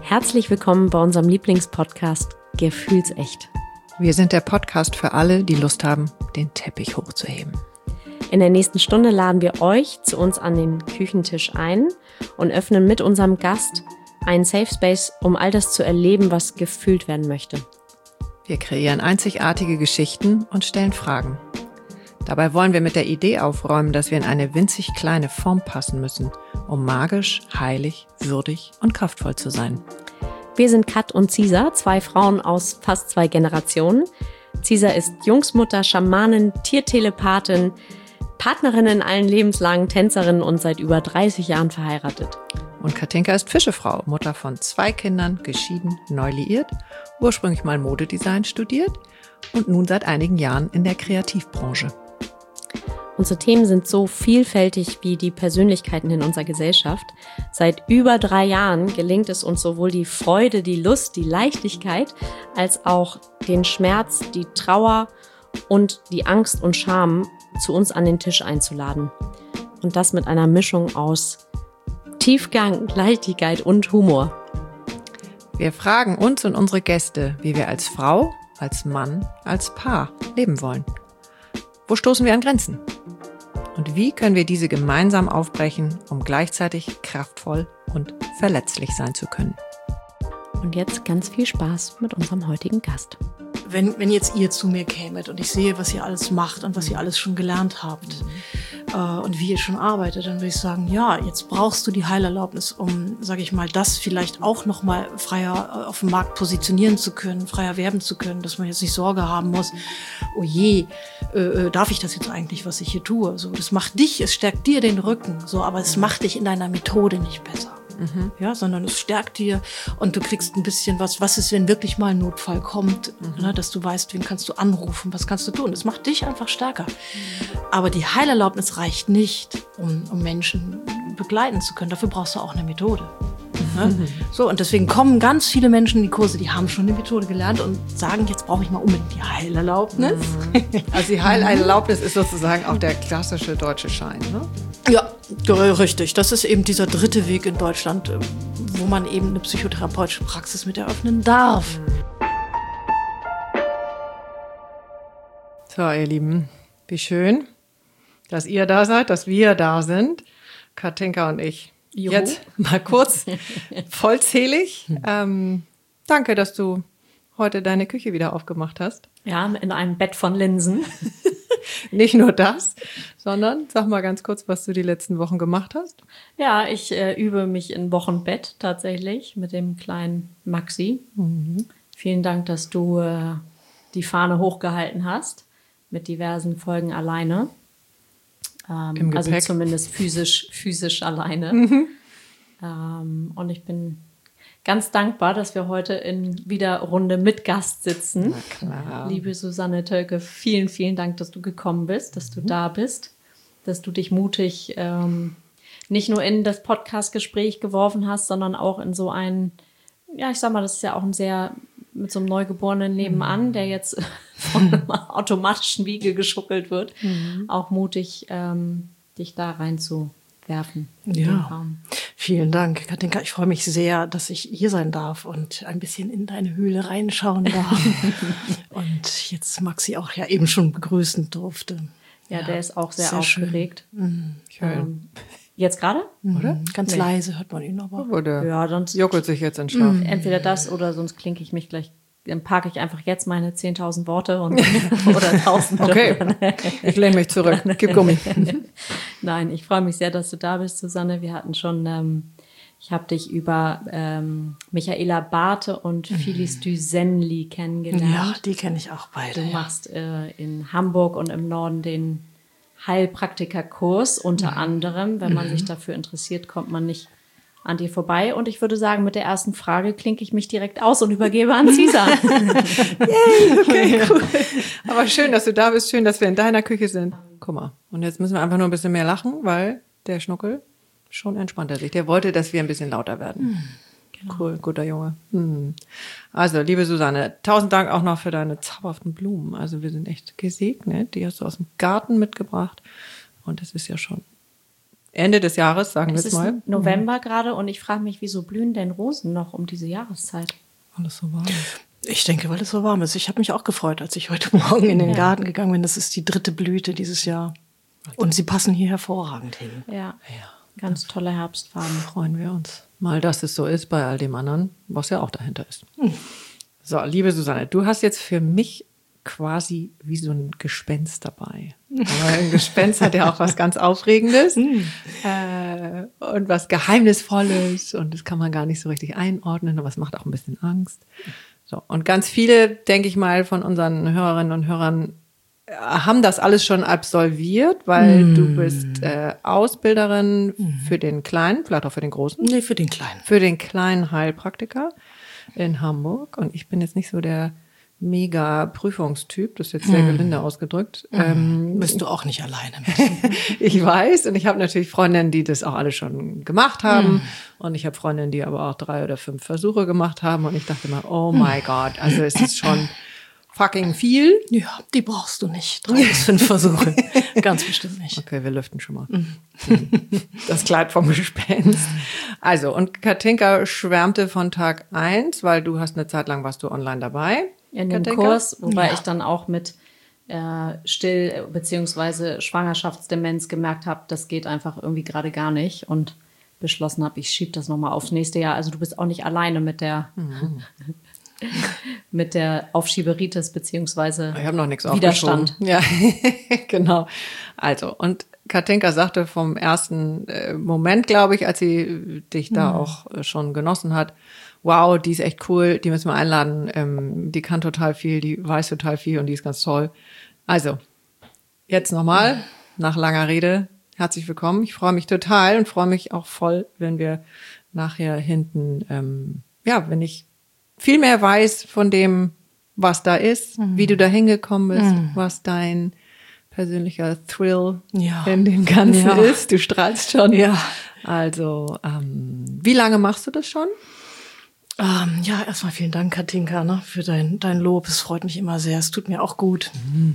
Herzlich willkommen bei unserem Lieblingspodcast Gefühlsecht. Wir sind der Podcast für alle, die Lust haben, den Teppich hochzuheben. In der nächsten Stunde laden wir euch zu uns an den Küchentisch ein und öffnen mit unserem Gast einen Safe Space, um all das zu erleben, was gefühlt werden möchte. Wir kreieren einzigartige Geschichten und stellen Fragen. Dabei wollen wir mit der Idee aufräumen, dass wir in eine winzig kleine Form passen müssen, um magisch, heilig, würdig und kraftvoll zu sein. Wir sind Kat und Cisa, zwei Frauen aus fast 2 Generationen. Cisa ist Jungsmutter, Schamanin, Tiertelepathin, Partnerin in allen Lebenslagen, Tänzerin und seit über 30 Jahren verheiratet. Und Katinka ist Fischefrau, Mutter von 2 Kindern, geschieden, neu liiert, ursprünglich mal Modedesign studiert und nun seit einigen Jahren in der Kreativbranche. Unsere Themen sind so vielfältig wie die Persönlichkeiten in unserer Gesellschaft. Seit über 3 Jahren gelingt es uns sowohl die Freude, die Lust, die Leichtigkeit, als auch den Schmerz, die Trauer und die Angst und Scham zu uns an den Tisch einzuladen. Und das mit einer Mischung aus Tiefgang, Leichtigkeit und Humor. Wir fragen uns und unsere Gäste, wie wir als Frau, als Mann, als Paar leben wollen. Wo stoßen wir an Grenzen? Und wie können wir diese gemeinsam aufbrechen, um gleichzeitig kraftvoll und verletzlich sein zu können? Und jetzt ganz viel Spaß mit unserem heutigen Gast. Wenn jetzt ihr zu mir kämet und ich sehe, was ihr alles macht und was ihr alles schon gelernt habt und wie ihr schon arbeitet, dann würde ich sagen, ja, jetzt brauchst du die Heilerlaubnis, um, sage ich mal, das vielleicht auch noch mal freier auf dem Markt positionieren zu können, freier werben zu können, dass man jetzt nicht Sorge haben muss, oh je, darf ich das jetzt eigentlich, was ich hier tue? So, das macht dich, es stärkt dir den Rücken, so, aber es macht dich in deiner Methode nicht besser. Ja, sondern es stärkt dir und du kriegst ein bisschen was ist, wenn wirklich mal ein Notfall kommt, ne, dass du weißt, wen kannst du anrufen, was kannst du tun. Das macht dich einfach stärker. Aber die Heilerlaubnis reicht nicht, um Menschen begleiten zu können. Dafür brauchst du auch eine Methode. Ne? So, und deswegen kommen ganz viele Menschen in die Kurse, die haben schon eine Methode gelernt und sagen, jetzt brauche ich mal unbedingt die Heilerlaubnis. Also die Heilerlaubnis ist sozusagen auch der klassische deutsche Schein, ne? Ja, richtig. Das ist eben dieser 3. Weg in Deutschland, wo man eben eine psychotherapeutische Praxis mit eröffnen darf. So, ihr Lieben, wie schön, dass ihr da seid, dass wir da sind, Katinka und ich. Juhu. Jetzt mal kurz vollzählig. Danke, dass du heute deine Küche wieder aufgemacht hast. Ja, in einem Bett von Linsen. Nicht nur das, sondern sag mal ganz kurz, was du die letzten Wochen gemacht hast. Ja, ich übe mich in Wochenbett tatsächlich mit dem kleinen Maxi. Vielen Dank, dass du die Fahne hochgehalten hast mit diversen Folgen alleine. Im also Gepäck. zumindest physisch alleine. Und ich bin ganz dankbar, dass wir heute in wieder Runde mit Gast sitzen. Na klar. Liebe Susanne Tölke, vielen, vielen Dank, dass du gekommen bist, dass du da bist, dass du dich mutig nicht nur in das Podcast-Gespräch geworfen hast, sondern auch in so ein, ja, ich sag mal, das ist ja auch ein sehr, mit so einem Neugeborenen nebenan, der jetzt von einer automatischen Wiege geschuckelt wird, auch mutig, dich da reinzuwerfen. Ja, vielen Dank, Katinka. Ich freue mich sehr, dass ich hier sein darf und ein bisschen in deine Höhle reinschauen darf. Und jetzt Maxi auch ja eben schon begrüßen durfte. Ja, der ist auch sehr aufgeregt. Schön. Jetzt gerade? Oder? Ganz leise hört man ihn aber. Oder Ja, sonst juckelt sich jetzt in Schlaf. entweder das oder sonst klinke ich mich gleich, dann parke ich einfach jetzt meine 10.000 Worte und, oder 1.000. Okay, ich lehne mich zurück. Gib Gummi. Nein, ich freue mich sehr, dass du da bist, Susanne. Wir hatten schon, ich habe dich über Michaela Barthe und Phyllis Düsenli kennengelernt. Ja, die kenne ich auch beide. Du machst in Hamburg und im Norden den Heilpraktikerkurs unter anderem. Wenn man sich dafür interessiert, kommt man nicht an dir vorbei. Und ich würde sagen, mit der ersten Frage klinke ich mich direkt aus und übergebe an Cisa. Yay, okay, cool. Aber schön, dass du da bist. Schön, dass wir in deiner Küche sind. Guck mal. Und jetzt müssen wir einfach nur ein bisschen mehr lachen, weil der Schnuckel schon entspannt sich. Der wollte, dass wir ein bisschen lauter werden. Genau. Cool, guter Junge. Also, liebe Susanne, 1000 Dank auch noch für deine zauberhaften Blumen. Also wir sind echt gesegnet. Die hast du aus dem Garten mitgebracht. Und das ist ja schon Ende des Jahres, sagen wir Es es ist mal. November gerade und ich frage mich, wieso blühen denn Rosen noch um diese Jahreszeit? Alles so warm. Ich denke, weil es so warm ist. Ich habe mich auch gefreut, als ich heute Morgen in den Garten gegangen bin. Das ist die 3. Blüte dieses Jahr. Und sie passen hier hervorragend hin. Ja, ganz tolle Herbstfarben. Freuen wir uns mal, dass es so ist bei all dem anderen, was ja auch dahinter ist. So, liebe Susanne, du hast jetzt für mich quasi wie so ein Gespenst dabei. Aber ein Gespenst hat ja auch was ganz Aufregendes und was Geheimnisvolles und das kann man gar nicht so richtig einordnen, aber es macht auch ein bisschen Angst. So, und ganz viele, denke ich mal, von unseren Hörerinnen und Hörern haben das alles schon absolviert, weil du bist Ausbilderin für den Kleinen, vielleicht auch für den Großen. Nee, für den Kleinen. Für den kleinen Heilpraktiker in Hamburg. Und ich bin jetzt nicht so der mega Prüfungstyp, das ist jetzt sehr gelinde ausgedrückt. Bist du auch nicht alleine mit. Ich weiß, und ich habe natürlich Freundinnen, die das auch alle schon gemacht haben. Und ich habe Freundinnen, die aber auch 3 oder 5 Versuche gemacht haben. Und ich dachte immer, oh my God, also es ist schon fucking viel. Ja, die brauchst du nicht. 3 bis 5 Versuche. Ganz bestimmt nicht. Okay, wir lüften schon mal. Das Kleid vom Gespenst. Also, und Katinka schwärmte von Tag 1, weil du hast eine Zeit lang warst du online dabei. In dem Katinka? Kurs, wobei ich dann auch mit Still- bzw. Schwangerschaftsdemenz gemerkt habe, das geht einfach irgendwie gerade gar nicht und beschlossen habe, ich schiebe das nochmal aufs nächste Jahr. Also du bist auch nicht alleine mit der mit der Aufschieberitis bzw. Ich habe noch nichts Widerstand. aufgeschoben. Ja, genau. Also, und Katinka sagte vom ersten Moment, glaube ich, als sie dich da auch schon genossen hat, wow, die ist echt cool, die müssen wir einladen, die kann total viel, die weiß total viel und die ist ganz toll. Also, jetzt nochmal, nach langer Rede, herzlich willkommen. Ich freue mich total und freue mich auch voll, wenn wir nachher hinten, wenn ich viel mehr weiß von dem, was da ist, wie du da hingekommen bist, was dein persönlicher Thrill in dem Ganzen ist. Du strahlst schon. Ja. Also, wie lange machst du das schon? Erstmal vielen Dank, Katinka, für dein Lob. Es freut mich immer sehr. Es tut mir auch gut.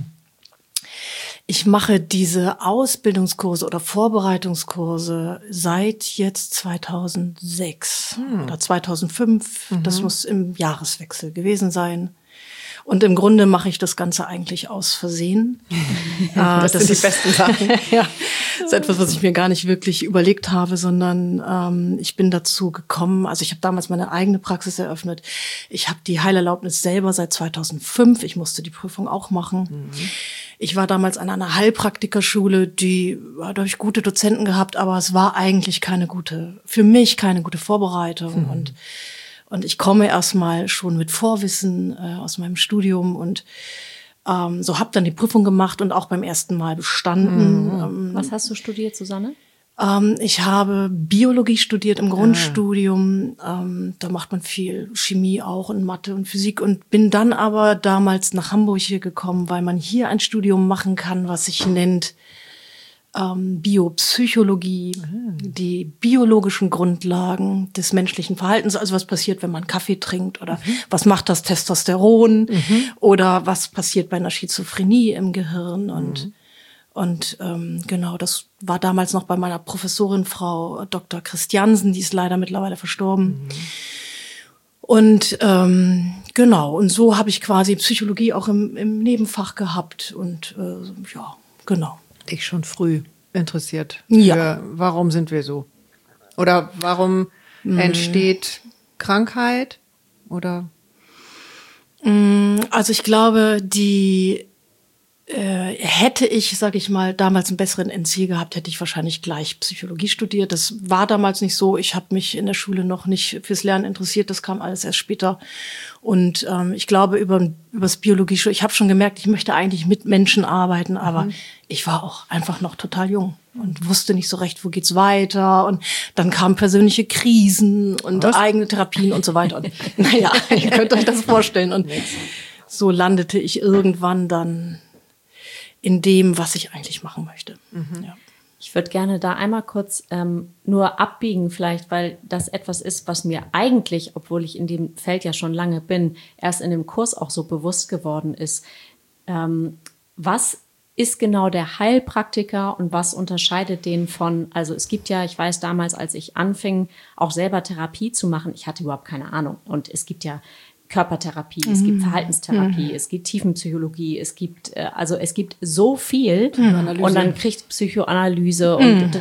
Ich mache diese Ausbildungskurse oder Vorbereitungskurse seit jetzt 2006 oder 2005. Das muss im Jahreswechsel gewesen sein. Und im Grunde mache ich das Ganze eigentlich aus Versehen. Das sind die besten Sachen. Ja, das ist etwas, was ich mir gar nicht wirklich überlegt habe, sondern ich bin dazu gekommen. Also ich habe damals meine eigene Praxis eröffnet. Ich habe die Heilerlaubnis selber seit 2005. Ich musste die Prüfung auch machen. Ich war damals an einer Heilpraktikerschule, da habe ich gute Dozenten gehabt, aber es war eigentlich für mich keine gute Vorbereitung. Und ich komme erstmal schon mit Vorwissen aus meinem Studium und so habe dann die Prüfung gemacht und auch beim ersten Mal bestanden. Was hast du studiert, Susanne? Ich habe Biologie studiert im Grundstudium. Da macht man viel Chemie auch und Mathe und Physik und bin dann aber damals nach Hamburg hier gekommen, weil man hier ein Studium machen kann, was sich nennt Biopsychologie, die biologischen Grundlagen des menschlichen Verhaltens, also was passiert, wenn man Kaffee trinkt oder was macht das Testosteron oder was passiert bei einer Schizophrenie im Gehirn und genau, das war damals noch bei meiner Professorin, Frau Dr. Christiansen, die ist leider mittlerweile verstorben. Und genau, und so habe ich quasi Psychologie auch im Nebenfach gehabt und genau. Dich schon früh interessiert. Ja. Warum sind wir so? Oder warum entsteht Krankheit? Oder? Also ich glaube, hätte ich, sage ich mal, damals einen besseren NC gehabt, hätte ich wahrscheinlich gleich Psychologie studiert. Das war damals nicht so. Ich habe mich in der Schule noch nicht fürs Lernen interessiert. Das kam alles erst später. Und ich glaube, übers Biologie, ich habe schon gemerkt, ich möchte eigentlich mit Menschen arbeiten, aber ich war auch einfach noch total jung und wusste nicht so recht, wo geht's weiter. Und dann kamen persönliche Krisen und eigene Therapien und so weiter. Und naja, ihr könnt euch das vorstellen. Und so landete ich irgendwann dann in dem, was ich eigentlich machen möchte. Ja. Ich würde gerne da einmal kurz nur abbiegen vielleicht, weil das etwas ist, was mir eigentlich, obwohl ich in dem Feld ja schon lange bin, erst in dem Kurs auch so bewusst geworden ist. Was ist genau der Heilpraktiker und was unterscheidet den von, also es gibt ja, ich weiß damals, als ich anfing, auch selber Therapie zu machen, ich hatte überhaupt keine Ahnung. Und es gibt ja Körpertherapie, es gibt Verhaltenstherapie, es gibt Tiefenpsychologie, es gibt so viel. Und dann kriegt Psychoanalyse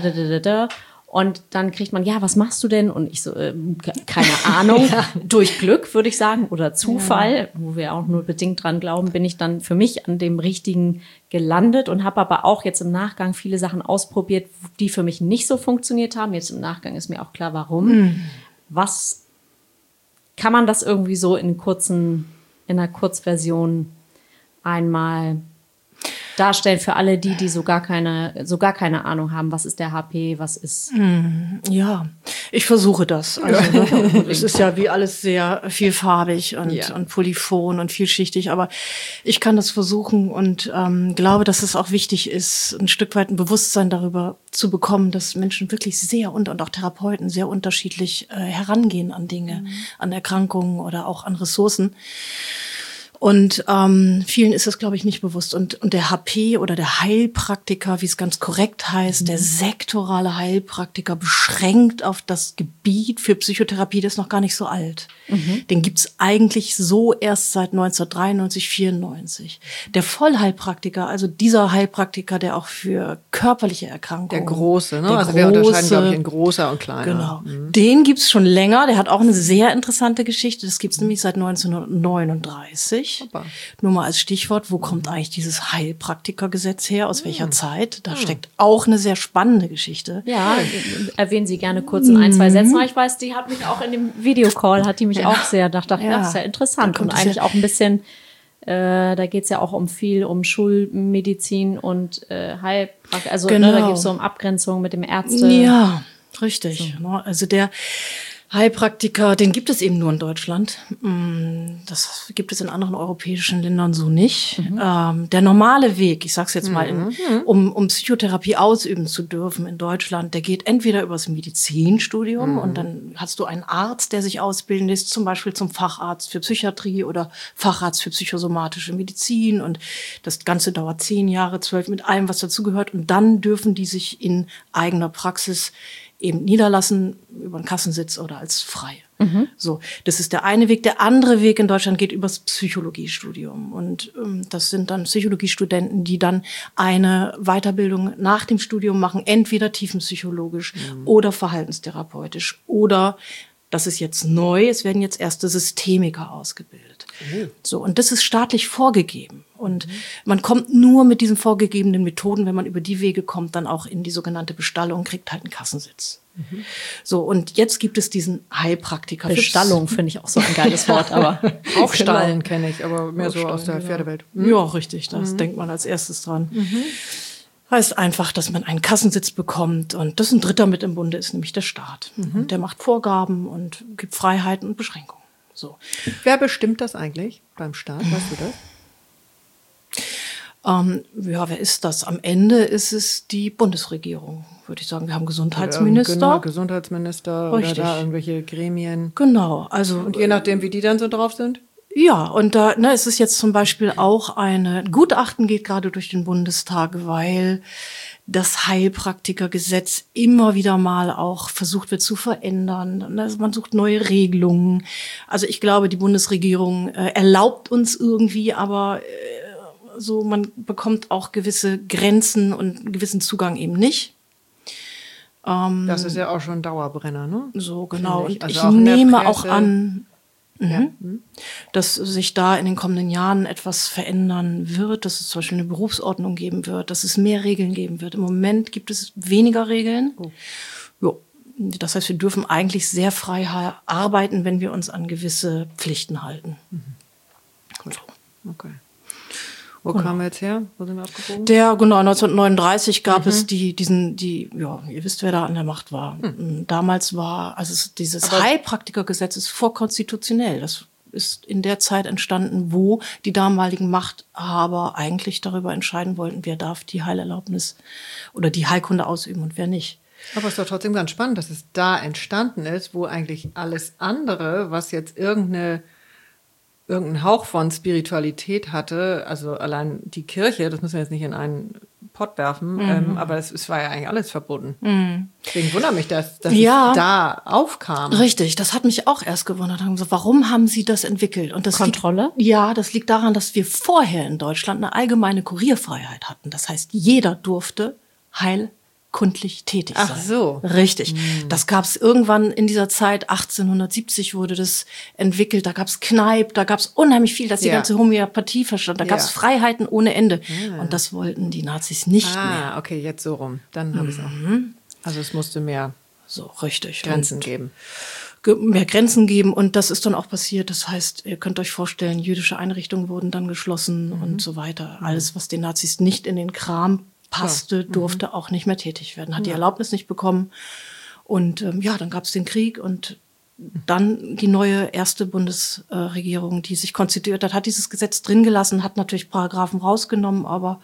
und dann kriegt man, ja, was machst du denn? Und ich so, keine Ahnung, durch Glück, würde ich sagen, oder Zufall, wo wir auch nur bedingt dran glauben, bin ich dann für mich an dem Richtigen gelandet und habe aber auch jetzt im Nachgang viele Sachen ausprobiert, die für mich nicht so funktioniert haben. Jetzt im Nachgang ist mir auch klar, warum. Was kann man das irgendwie so in einer Kurzversion einmal darstellen für alle die so gar keine Ahnung haben, was ist der HP, was ist... Ja, ich versuche das. Also, es ist ja wie alles sehr vielfarbig und polyphon und vielschichtig, aber ich kann das versuchen und glaube, dass es auch wichtig ist, ein Stück weit ein Bewusstsein darüber zu bekommen, dass Menschen wirklich sehr und auch Therapeuten sehr unterschiedlich herangehen an Dinge, an Erkrankungen oder auch an Ressourcen. Und vielen ist das, glaube ich, nicht bewusst. Und der HP oder der Heilpraktiker, wie es ganz korrekt heißt, der sektorale Heilpraktiker, beschränkt auf das Gebiet für Psychotherapie, das ist noch gar nicht so alt. Den gibt's eigentlich so erst seit 1993, 94. Der Vollheilpraktiker, also dieser Heilpraktiker, der auch für körperliche Erkrankungen... Der große, ne? Also wir unterscheiden, glaube ich, in großer und kleiner. Genau. Den gibt's schon länger. Der hat auch eine sehr interessante Geschichte. Das gibt's nämlich seit 1939. Nur mal als Stichwort, wo kommt eigentlich dieses Heilpraktikergesetz her? Aus welcher Zeit? Da steckt auch eine sehr spannende Geschichte. Ja, erwähnen Sie gerne kurz in 1, 2 Sätzen. Ich weiß, die hat mich auch in dem Videocall, hat die mich auch sehr, dachte, das ist ja interessant. Und eigentlich auch ein bisschen, da geht's ja auch um Schulmedizin und Heilpraktiker. Also da geht's so um Abgrenzung mit dem Ärzte. Ja, richtig. So. Also der Heilpraktiker, den gibt es eben nur in Deutschland. Das gibt es in anderen europäischen Ländern so nicht. Der normale Weg, ich sag's jetzt mal, um Psychotherapie ausüben zu dürfen in Deutschland, der geht entweder übers Medizinstudium und dann hast du einen Arzt, der sich ausbilden lässt, zum Beispiel zum Facharzt für Psychiatrie oder Facharzt für psychosomatische Medizin, und das Ganze dauert 10 Jahre, 12 mit allem, was dazugehört, und dann dürfen die sich in eigener Praxis eben niederlassen, über einen Kassensitz oder als Freie. So, das ist der eine Weg. Der andere Weg in Deutschland geht übers Psychologiestudium. Und das sind dann Psychologiestudenten, die dann eine Weiterbildung nach dem Studium machen, entweder tiefenpsychologisch oder verhaltenstherapeutisch oder, das ist jetzt neu, es werden jetzt erste Systemiker ausgebildet. So, und das ist staatlich vorgegeben. Und man kommt nur mit diesen vorgegebenen Methoden, wenn man über die Wege kommt, dann auch in die sogenannte Bestallung, kriegt halt einen Kassensitz. So, und jetzt gibt es diesen Heilpraktiker. Bestallung finde ich auch so ein geiles Wort, aber Aufstallen kenne ich, aber mehr so aus der Pferdewelt. Ja, richtig, das denkt man als erstes dran. Heißt einfach, dass man einen Kassensitz bekommt, und das ein Dritter mit im Bunde ist, nämlich der Staat. Und der macht Vorgaben und gibt Freiheiten und Beschränkungen. So. Wer bestimmt das eigentlich beim Staat? Weißt du das? Ja, wer ist das? Am Ende ist es die Bundesregierung, würde ich sagen. Wir haben Gesundheitsminister. Genau, Gesundheitsminister. Richtig. Oder da irgendwelche Gremien. Genau, also. Und je nachdem, wie die dann so drauf sind? Ja, und da ist es jetzt zum Beispiel auch ein Gutachten geht gerade durch den Bundestag, weil das Heilpraktikergesetz immer wieder mal auch versucht wird zu verändern. Also man sucht neue Regelungen. Also ich glaube, die Bundesregierung erlaubt uns irgendwie, aber so, man bekommt auch gewisse Grenzen und einen gewissen Zugang eben nicht. Das ist ja auch schon ein Dauerbrenner, ne? So, genau. Ich. Und Also ich auch in der nehme Presse. auch an, dass sich da in den kommenden Jahren etwas verändern wird, dass es zum Beispiel eine Berufsordnung geben wird, dass es mehr Regeln geben wird. Im Moment gibt es weniger Regeln. Jo. Das heißt, wir dürfen eigentlich sehr frei arbeiten, wenn wir uns an gewisse Pflichten halten. Gut. Okay. Wo kamen wir jetzt her? Wo sind wir abgebogen? 1939 gab es ihr wisst, wer da an der Macht war. Damals war, also dieses Heilpraktikergesetz ist vorkonstitutionell. Das ist in der Zeit entstanden, wo die damaligen Machthaber eigentlich darüber entscheiden wollten, wer darf die Heilerlaubnis oder die Heilkunde ausüben und wer nicht. Aber es ist doch trotzdem ganz spannend, dass es da entstanden ist, wo eigentlich alles andere, was jetzt irgendeine irgendeinen Hauch von Spiritualität hatte, also allein die Kirche, das müssen wir jetzt nicht in einen Pott werfen, aber es war ja eigentlich alles verboten. Deswegen wundert mich, dass es da aufkam. Richtig, das hat mich auch erst gewundert. Warum haben sie das entwickelt? Und das Kontrolle? Das liegt daran, dass wir vorher in Deutschland eine allgemeine Kurierfreiheit hatten. Das heißt, jeder durfte heilkundlich tätig sein. Ach so. Richtig. Das gab es irgendwann in dieser Zeit, 1870 wurde das entwickelt, da gab es Kneipp, da gab es unheimlich viel, dass die ganze Homöopathie verstand, da gab es Freiheiten ohne Ende. Und das wollten die Nazis nicht mehr. Ah, okay, jetzt so rum. Dann habe ich es auch. Also es musste mehr So, richtig. Grenzen geben. Mehr Grenzen geben und das ist dann auch passiert. Das heißt, ihr könnt euch vorstellen, jüdische Einrichtungen wurden dann geschlossen und so weiter. Alles, was den Nazis nicht in den Kram passte, durfte auch nicht mehr tätig werden, hat die Erlaubnis nicht bekommen. Und dann gab es den Krieg und dann die neue erste Bundesregierung, die sich konstituiert hat dieses Gesetz drin gelassen, hat natürlich Paragraphen rausgenommen, aber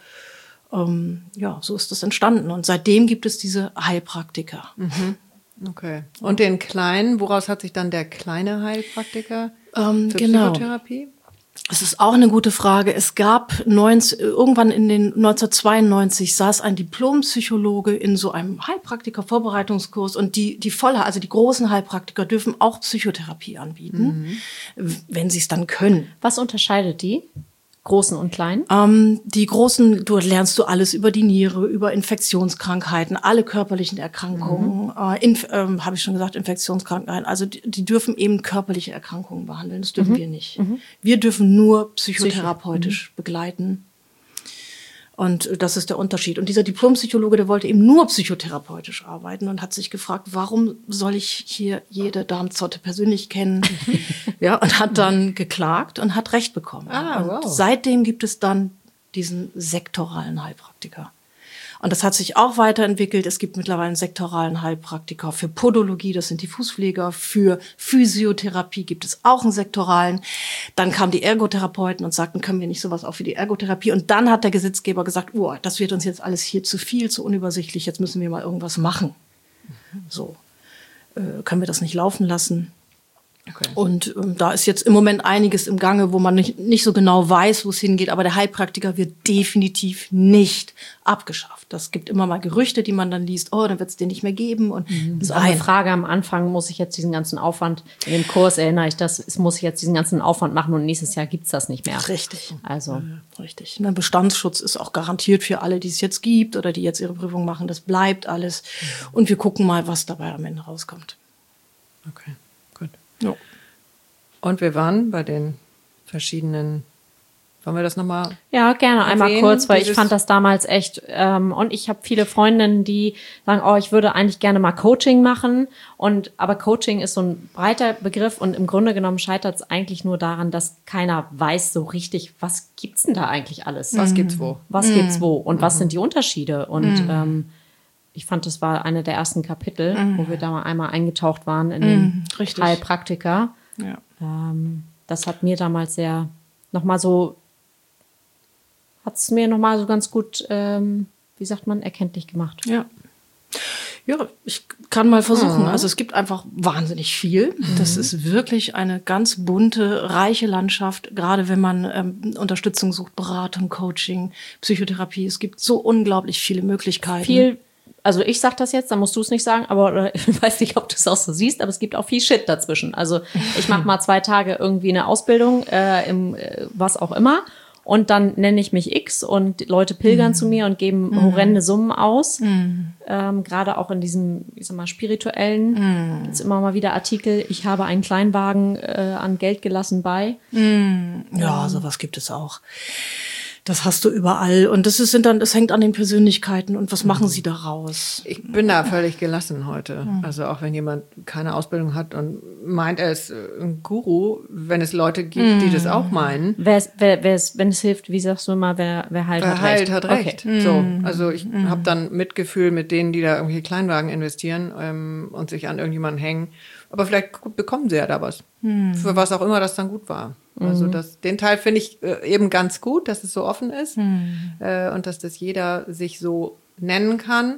so ist das entstanden. Und seitdem gibt es diese Heilpraktiker. Okay. Und den kleinen, woraus hat sich dann der kleine Heilpraktiker für genau. Psychotherapie? Es ist auch eine gute Frage. Es gab irgendwann in den 1992 saß ein Diplompsychologe in so einem Heilpraktiker-Vorbereitungskurs und die großen Heilpraktiker dürfen auch Psychotherapie anbieten, wenn sie es dann können. Was unterscheidet die? Großen und kleinen? Die großen, lernst du alles über die Niere, über Infektionskrankheiten, alle körperlichen Erkrankungen, habe ich schon gesagt, Infektionskrankheiten. Also die dürfen eben körperliche Erkrankungen behandeln, das dürfen wir nicht. Wir dürfen nur psychotherapeutisch begleiten. Und das ist der Unterschied. Und dieser Diplompsychologe, der wollte eben nur psychotherapeutisch arbeiten und hat sich gefragt, warum soll ich hier jede Darmzotte persönlich kennen? Und hat dann geklagt und hat Recht bekommen. Und seitdem gibt es dann diesen sektoralen Heilpraktiker. Und das hat sich auch weiterentwickelt. Es gibt mittlerweile einen sektoralen Heilpraktiker für Podologie, das sind die Fußpfleger. Für Physiotherapie gibt es auch einen sektoralen. Dann kamen die Ergotherapeuten und sagten, können wir nicht sowas auch für die Ergotherapie? Und dann hat der Gesetzgeber gesagt, das wird uns jetzt alles hier zu viel, zu unübersichtlich, jetzt müssen wir mal irgendwas machen. So, können wir das nicht laufen lassen? Okay. Und da ist jetzt im Moment einiges im Gange, wo man nicht so genau weiß, wo es hingeht. Aber der Heilpraktiker wird definitiv nicht abgeschafft. Das gibt immer mal Gerüchte, die man dann liest. Dann wird es den nicht mehr geben. Und das ist auch eine Frage am Anfang, muss ich jetzt diesen ganzen Aufwand, in dem Kurs erinnere ich das, muss ich jetzt diesen ganzen Aufwand machen und nächstes Jahr gibt's das nicht mehr. Richtig. Also. Richtig. Der Bestandsschutz ist auch garantiert für alle, die es jetzt gibt oder die jetzt ihre Prüfung machen. Das bleibt alles. Und wir gucken mal, was dabei am Ende rauskommt. Okay. Ja. Und wir waren bei den verschiedenen, wollen wir das nochmal? Ja, gerne einmal kurz, weil ich fand das damals echt, und ich habe viele Freundinnen, die sagen, ich würde eigentlich gerne mal Coaching machen, aber Coaching ist so ein breiter Begriff und im Grunde genommen scheitert es eigentlich nur daran, dass keiner weiß so richtig, was gibt's denn da eigentlich alles? Was gibt's wo? Was gibt's wo? Und was sind die Unterschiede? Und ich fand, das war eine der ersten Kapitel, wo wir da mal einmal eingetaucht waren in den Heilpraktiker. Ja. Das hat mir damals hat es mir nochmal so ganz gut, erkenntlich gemacht. Ja. Ja, ich kann mal versuchen. Also es gibt einfach wahnsinnig viel. Das ist wirklich eine ganz bunte, reiche Landschaft, gerade wenn man Unterstützung sucht, Beratung, Coaching, Psychotherapie. Es gibt so unglaublich viele Möglichkeiten. Also ich sag das jetzt, dann musst du es nicht sagen, aber ich weiß nicht, ob du es auch so siehst, aber es gibt auch viel Shit dazwischen. Also ich mache mal 2 Tage irgendwie eine Ausbildung im was auch immer und dann nenne ich mich X und Leute pilgern zu mir und geben horrende Summen aus. Gerade auch in diesem, ich sag mal, spirituellen gibt's immer mal wieder Artikel, ich habe einen Kleinwagen an Geld gelassen bei. Ja, sowas gibt es auch. Das hast du überall. Und das hängt an den Persönlichkeiten und was machen sie daraus? Ich bin da völlig gelassen heute. Also auch wenn jemand keine Ausbildung hat und meint, er ist ein Guru, wenn es Leute gibt, die das auch meinen. Wenn es hilft, wie sagst du immer, wer heilt, hat recht. Wer heilt, hat recht. Okay. So, also ich habe dann Mitgefühl mit denen, die da irgendwelche Kleinwagen investieren und sich an irgendjemanden hängen. Aber vielleicht bekommen sie ja da was. Für was auch immer das dann gut war. Also den Teil finde ich eben ganz gut, dass es so offen ist und dass das jeder sich so nennen kann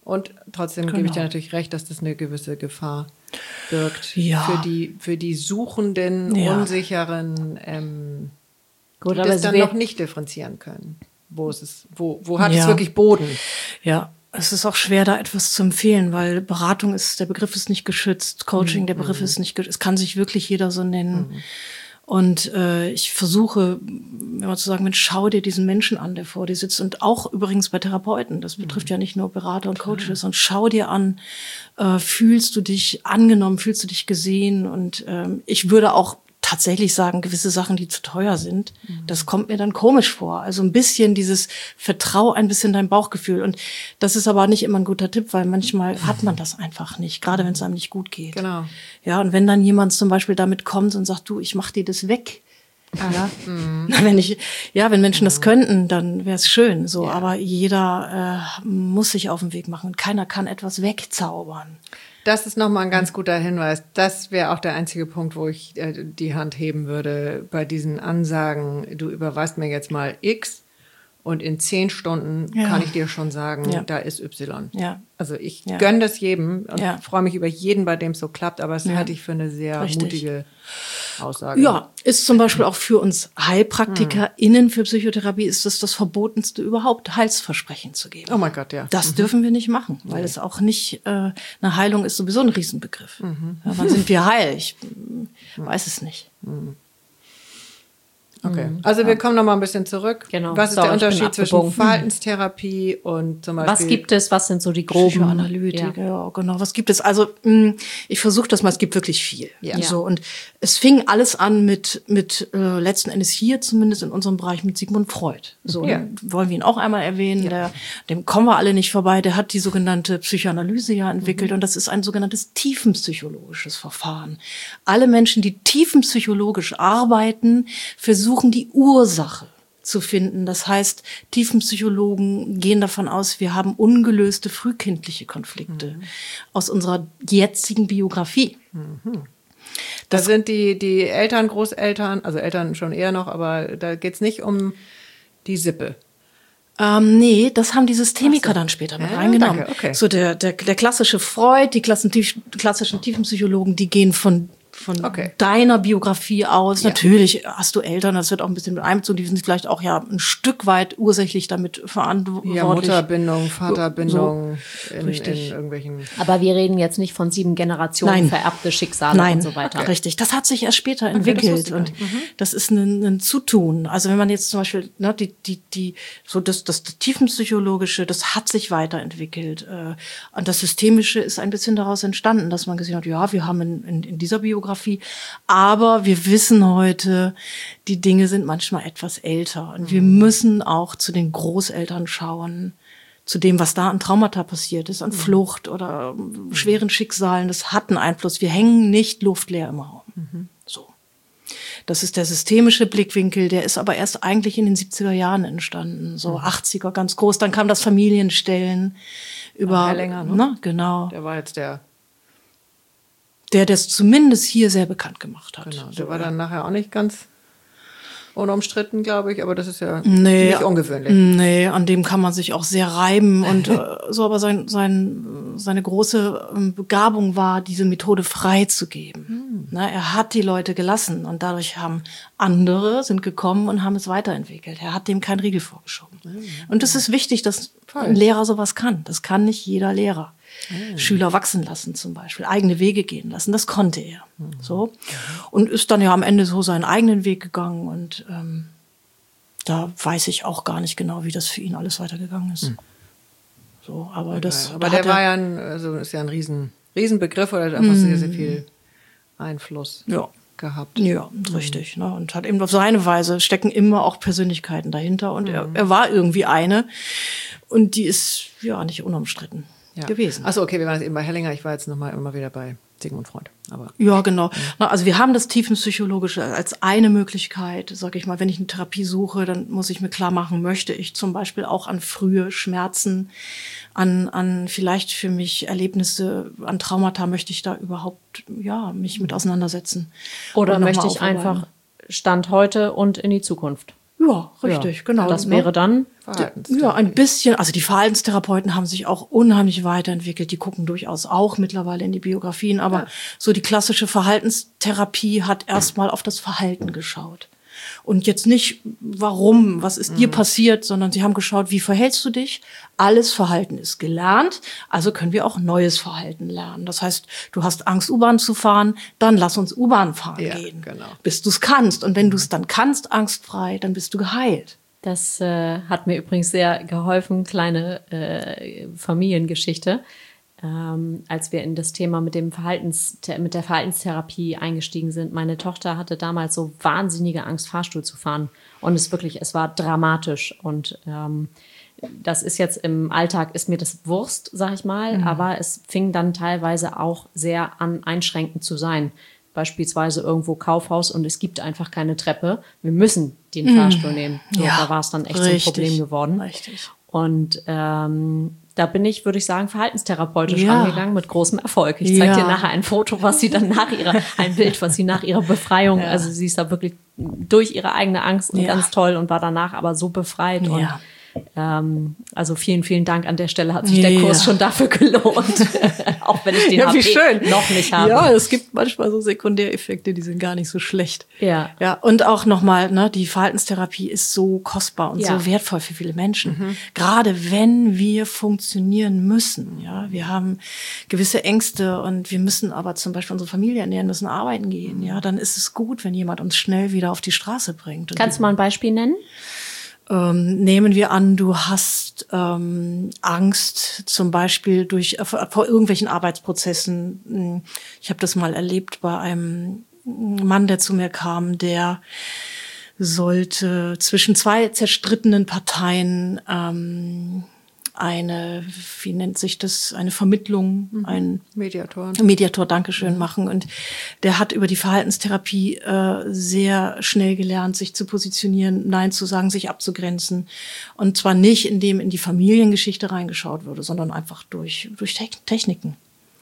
Und trotzdem gebe ich dir natürlich recht, dass das eine gewisse Gefahr birgt für die suchenden, unsicheren, Gut, die aber das dann noch nicht differenzieren können. Wo hat es wirklich Boden? Ja, es ist auch schwer, da etwas zu empfehlen, weil Beratung der Begriff ist nicht geschützt, Coaching, der Begriff ist nicht geschützt, es kann sich wirklich jeder so nennen. Und ich versuche, immer zu sagen, Mensch, schau dir diesen Menschen an, der vor dir sitzt. Und auch übrigens bei Therapeuten, das betrifft ja nicht nur Berater und Coaches, und schau dir an, fühlst du dich angenommen, fühlst du dich gesehen? Und ich würde auch tatsächlich sagen, gewisse Sachen, die zu teuer sind, das kommt mir dann komisch vor. Also ein bisschen vertrau ein bisschen dein Bauchgefühl. Und das ist aber nicht immer ein guter Tipp, weil manchmal hat man das einfach nicht, gerade wenn es einem nicht gut geht. Genau. Ja, und wenn dann jemand zum Beispiel damit kommt und sagt, du, ich mach dir das weg. Ja, wenn Menschen das könnten, dann wäre es schön. So, aber jeder muss sich auf den Weg machen und keiner kann etwas wegzaubern. Das ist nochmal ein ganz guter Hinweis. Das wäre auch der einzige Punkt, wo ich die Hand heben würde bei diesen Ansagen. Du überweist mir jetzt mal X und in 10 Stunden kann ich dir schon sagen, da ist Y. Ja. Also ich gönne das jedem und freue mich über jeden, bei dem es so klappt, aber das halte ich für eine sehr mutige Aussage. Ja, ist zum Beispiel auch für uns HeilpraktikerInnen für Psychotherapie ist das Verbotenste überhaupt, Heilsversprechen zu geben. Oh mein Gott, ja. Das dürfen wir nicht machen, weil es auch nicht, eine Heilung ist sowieso ein Riesenbegriff. Ja, wann sind wir heil? Ich weiß es nicht. Okay, also wir kommen noch mal ein bisschen zurück. Genau. Was ist der Unterschied zwischen Verhaltenstherapie und zum Beispiel... Was gibt es? Was sind so die groben... Psychoanalytik, ja, genau. Was gibt es? Also ich versuche das mal, es gibt wirklich viel. Ja. So, und es fing alles an mit letzten Endes hier, zumindest in unserem Bereich, mit Sigmund Freud. So, wollen wir ihn auch einmal erwähnen. Dem kommen wir alle nicht vorbei. Der hat die sogenannte Psychoanalyse entwickelt und das ist ein sogenanntes tiefenpsychologisches Verfahren. Alle Menschen, die tiefenpsychologisch arbeiten, versuchen die Ursache zu finden. Das heißt, Tiefenpsychologen gehen davon aus, wir haben ungelöste frühkindliche Konflikte aus unserer jetzigen Biografie. Da sind die Eltern, Großeltern, also Eltern schon eher noch, aber da geht's nicht um die Sippe. Nee, das haben die Systemiker dann später mit reingenommen. Danke, okay. So der klassische Freud, die klassischen Tiefenpsychologen, die gehen von deiner Biografie aus. Natürlich hast du Eltern, das wird auch ein bisschen mit einbezogen, die sind vielleicht auch ein Stück weit ursächlich damit verantwortlich. Ja, Mutterbindung, Vaterbindung in richtig. Irgendwelchen... Aber wir reden jetzt nicht von 7 Generationen vererbte Schicksale und so weiter. Richtig. Das hat sich erst später entwickelt und das ist ein Zutun. Also wenn man jetzt zum Beispiel das Tiefenpsychologische, das hat sich weiterentwickelt und das Systemische ist ein bisschen daraus entstanden, dass man gesehen hat, wir haben in dieser Biografie, aber wir wissen heute, die Dinge sind manchmal etwas älter und wir müssen auch zu den Großeltern schauen, zu dem, was da an Traumata passiert ist, an Flucht oder schweren Schicksalen. Das hat einen Einfluss. Wir hängen nicht luftleer im Raum. So. Das ist der systemische Blickwinkel, der ist aber erst eigentlich in den 70er Jahren entstanden, so 80er ganz groß. Dann kam das Familienstellen über länger, ne? Genau. Der war jetzt der das zumindest hier sehr bekannt gemacht hat. Genau, der war dann nachher auch nicht ganz unumstritten, glaube ich, aber das ist ja nicht ungewöhnlich. Nee, an dem kann man sich auch sehr reiben und so, aber seine große Begabung war, diese Methode freizugeben. Er hat die Leute gelassen und dadurch haben andere sind gekommen und haben es weiterentwickelt. Er hat dem keinen Riegel vorgeschoben. Und es ist wichtig, dass ein Lehrer sowas kann. Das kann nicht jeder Lehrer. Schüler wachsen lassen zum Beispiel, eigene Wege gehen lassen, das konnte er. So. Und ist dann am Ende so seinen eigenen Weg gegangen und da weiß ich auch gar nicht genau, wie das für ihn alles weitergegangen ist. So, aber der war ist ja ein Riesenbegriff oder hat einfach sehr, sehr viel Einfluss gehabt. Ja, richtig. Ne? Und hat eben auf seine Weise, stecken immer auch Persönlichkeiten dahinter und er war irgendwie eine und die ist nicht unumstritten. Gewesen. Achso, okay, wir waren jetzt eben bei Hellinger. Ich war jetzt immer wieder bei Sigmund Freud. Aber ja, genau. Also wir haben das Tiefenpsychologische als eine Möglichkeit. Sag ich mal, wenn ich eine Therapie suche, dann muss ich mir klar machen, möchte ich zum Beispiel auch an frühe Schmerzen, an vielleicht für mich Erlebnisse, an Traumata, möchte ich da überhaupt mich mit auseinandersetzen. Oder möchte ich einfach Stand heute und in die Zukunft? Ja, richtig, genau. Das wäre dann ja, ein bisschen. Also die Verhaltenstherapeuten haben sich auch unheimlich weiterentwickelt. Die gucken durchaus auch mittlerweile in die Biografien. Aber so die klassische Verhaltenstherapie hat erstmal auf das Verhalten geschaut. Und jetzt nicht, warum, was ist dir passiert, sondern sie haben geschaut, wie verhältst du dich? Alles Verhalten ist gelernt, also können wir auch neues Verhalten lernen. Das heißt, du hast Angst, U-Bahn zu fahren, dann lass uns U-Bahn fahren gehen, genau. bis du es kannst. Und wenn du es dann kannst, angstfrei, dann bist du geheilt. Das hat mir übrigens sehr geholfen, kleine Familiengeschichte. Als wir in das Thema mit der Verhaltenstherapie eingestiegen sind. Meine Tochter hatte damals so wahnsinnige Angst, Fahrstuhl zu fahren. Und es war dramatisch. Und das ist jetzt im Alltag, ist mir das Wurst, sag ich mal. Aber es fing dann teilweise auch sehr an, einschränkend zu sein. Beispielsweise irgendwo Kaufhaus und es gibt einfach keine Treppe. Wir müssen den Fahrstuhl nehmen. So, Ja, da war es dann echt richtig, so ein Problem geworden. Richtig. Und da bin ich, würde ich sagen, verhaltenstherapeutisch Ja. rangegangen mit großem Erfolg. Ich zeige dir nachher ein Foto, was sie dann ein Bild, was sie nach ihrer Befreiung, also sie ist da wirklich durch ihre eigene Angst und ganz toll und war danach aber so befreit und also vielen, vielen Dank an der Stelle, hat sich der Kurs schon dafür gelohnt, auch wenn ich den HP noch nicht habe. Ja, es gibt manchmal so Sekundäreffekte, die sind gar nicht so schlecht. Ja. Ja, und auch nochmal, ne, die Verhaltenstherapie ist so kostbar und so wertvoll für viele Menschen. Gerade wenn wir funktionieren müssen, ja. Wir haben gewisse Ängste und wir müssen aber zum Beispiel unsere Familie ernähren, müssen arbeiten gehen, ja. Dann ist es gut, wenn jemand uns schnell wieder auf die Straße bringt. Und Kannst du mal ein Beispiel nennen? Nehmen wir an, du hast Angst zum Beispiel vor irgendwelchen Arbeitsprozessen. Ich habe das mal erlebt bei einem Mann, der zu mir kam, der sollte zwischen zwei zerstrittenen Parteien eine Vermittlung, ein Mediator, Dankeschön, machen. Und der hat über die Verhaltenstherapie sehr schnell gelernt, sich zu positionieren, Nein zu sagen, sich abzugrenzen. Und zwar nicht, indem in die Familiengeschichte reingeschaut wurde, sondern einfach durch Techniken.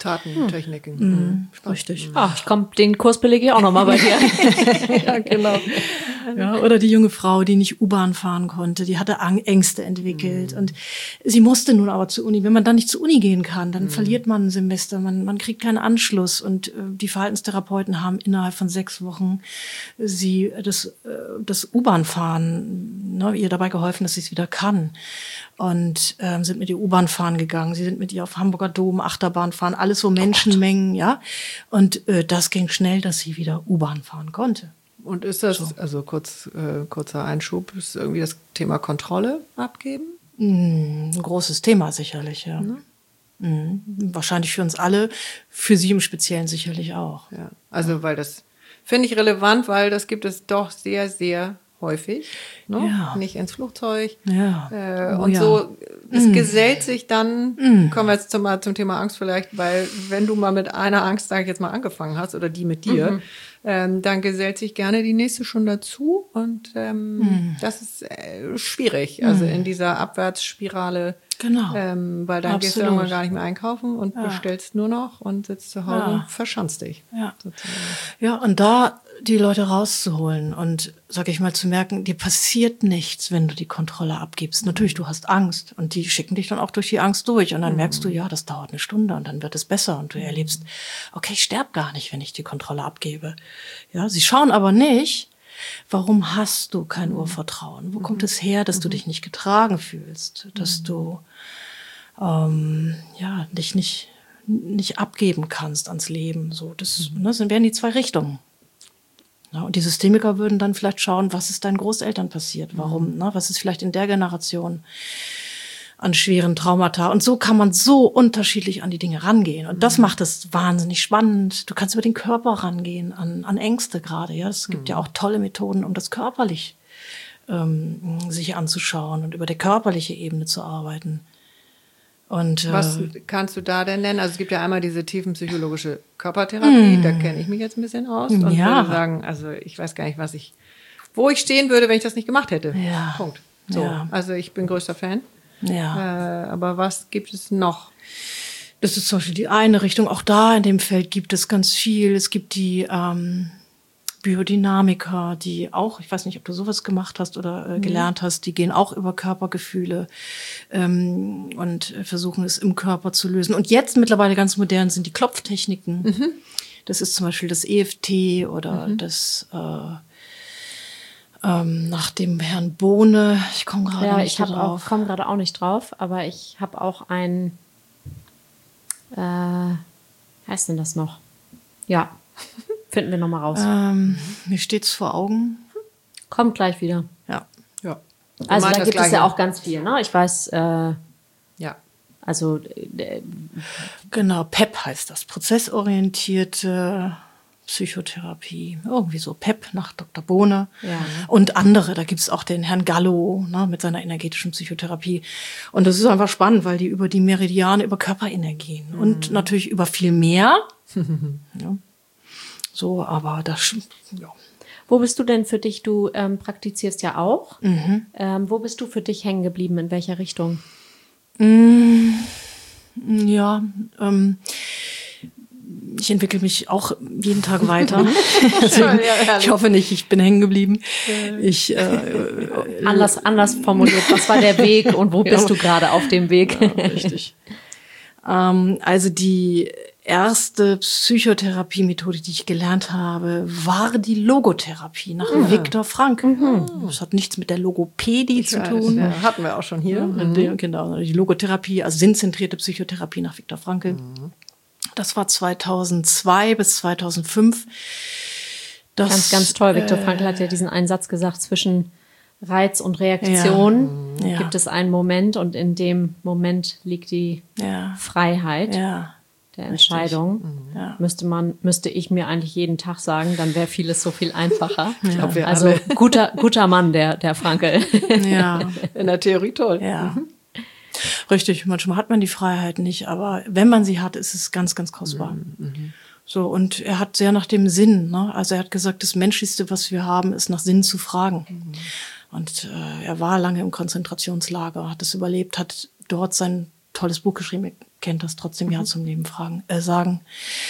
Techniken. Richtig. Den Kurs belege ich auch nochmal bei dir. Ja, genau. Ja, oder die junge Frau, die nicht U-Bahn fahren konnte, die hatte Ängste entwickelt und sie musste nun aber zur Uni. Wenn man dann nicht zur Uni gehen kann, dann verliert man ein Semester, man kriegt keinen Anschluss und die Verhaltenstherapeuten haben innerhalb von 6 Wochen sie das U-Bahn-Fahren, ihr dabei geholfen, dass sie es wieder kann. Und sind mit ihr U-Bahn fahren gegangen. Sie sind mit ihr auf Hamburger Dom, Achterbahn fahren, alles so Menschenmengen, ja. Und das ging schnell, dass sie wieder U-Bahn fahren konnte. Und ist das, also kurzer Einschub, ist irgendwie das Thema Kontrolle abgeben? Ein großes Thema sicherlich, ja. Wahrscheinlich für uns alle, für sie im Speziellen sicherlich auch. Ja, also weil das finde ich relevant, weil das gibt es doch sehr, sehr häufig, ne? Ja. Nicht ins Flugzeug. Ja. So, es gesellt sich dann, kommen wir jetzt zum Thema Angst vielleicht, weil wenn du mal mit einer Angst, sage ich jetzt mal, angefangen hast oder die mit dir, dann gesellt sich gerne die nächste schon dazu und das ist schwierig, also in dieser Abwärtsspirale, Genau. weil dann gehst du irgendwann gar nicht mehr einkaufen und bestellst nur noch und sitzt zu Hause und verschanzt dich. Ja. Sozusagen. Ja, und da die Leute rauszuholen und, sag ich mal, zu merken, dir passiert nichts, wenn du die Kontrolle abgibst. Natürlich, du hast Angst und die schicken dich dann auch durch die Angst durch und dann merkst du, ja, das dauert 1 Stunde und dann wird es besser und du erlebst, okay, ich sterbe gar nicht, wenn ich die Kontrolle abgebe. Ja, sie schauen aber nicht, warum hast du kein Urvertrauen? Wo kommt es her, dass du dich nicht getragen fühlst, dass du dich nicht abgeben kannst ans Leben? So, das wären die 2 Richtungen. Ja, und die Systemiker würden dann vielleicht schauen, was ist deinen Großeltern passiert? Warum? Was ist vielleicht in der Generation an schweren Traumata? Und so kann man so unterschiedlich an die Dinge rangehen. Und das macht es wahnsinnig spannend. Du kannst über den Körper rangehen, an Ängste gerade. Ja, es gibt ja auch tolle Methoden, um das körperlich sich anzuschauen und über der körperliche Ebene zu arbeiten. Und, was kannst du da denn nennen? Also es gibt ja einmal diese tiefenpsychologische Körpertherapie, da kenne ich mich jetzt ein bisschen aus und würde sagen, also ich weiß gar nicht, wo ich stehen würde, wenn ich das nicht gemacht hätte. Ja. Punkt. So, also ich bin größter Fan. Ja. Aber was gibt es noch? Das ist zum Beispiel die eine Richtung. Auch da in dem Feld gibt es ganz viel. Es gibt die Biodynamiker, die auch, ich weiß nicht, ob du sowas gemacht hast oder gelernt hast, die gehen auch über Körpergefühle und versuchen es im Körper zu lösen. Und jetzt mittlerweile ganz modern sind die Klopftechniken. Das ist zum Beispiel das EFT oder das nach dem Herrn Bohne. Ich komme gerade nicht drauf. Ich komme gerade auch nicht drauf, aber ich habe auch ein, heißt denn das noch? Ja, finden wir nochmal raus. Mir steht's vor Augen. Kommt gleich wieder. Ja. Also da gibt es ja auch ganz viel, ne? Ich weiß, also genau, PEP heißt das, prozessorientierte Psychotherapie, irgendwie so PEP nach Dr. Bohne und andere. Da gibt's auch den Herrn Gallo, ne, mit seiner energetischen Psychotherapie. Und das ist einfach spannend, weil die über die Meridiane, über Körperenergien und natürlich über viel mehr. Ja. So, aber das, ja. Wo bist du denn für dich? Du praktizierst ja auch. Wo bist du für dich hängen geblieben? In welcher Richtung? Ja, ich entwickle mich auch jeden Tag weiter. Deswegen, ich hoffe nicht, ich bin hängen geblieben. Anders formuliert, was war der Weg und wo bist du gerade auf dem Weg? Ja, richtig. Also die erste Psychotherapie-Methode, die ich gelernt habe, war die Logotherapie nach Viktor Frankl. Das hat nichts mit der Logopädie zu tun. Ja, hatten wir auch schon hier. Genau, die Logotherapie, also sinnzentrierte Psychotherapie nach Viktor Frankl. Das war 2002 bis 2005. Ganz, ganz toll. Viktor Frankl hat ja diesen einen Satz gesagt, zwischen Reiz und Reaktion gibt es einen Moment und in dem Moment liegt die Freiheit der Entscheidung. Müsste ich mir eigentlich jeden Tag sagen, dann wäre vieles so viel einfacher. Ich glaub, wir also alle. guter Mann, der Frankl. Ja. In der Theorie toll. Ja. Richtig, manchmal hat man die Freiheit nicht, aber wenn man sie hat, ist es ganz, ganz kostbar. So, und er hat sehr nach dem Sinn, ne? Also er hat gesagt, das Menschlichste, was wir haben, ist nach Sinn zu fragen. Und er war lange im Konzentrationslager, hat es überlebt, hat dort sein tolles Buch geschrieben, ihr kennt das, trotzdem Ja zum Leben sagen.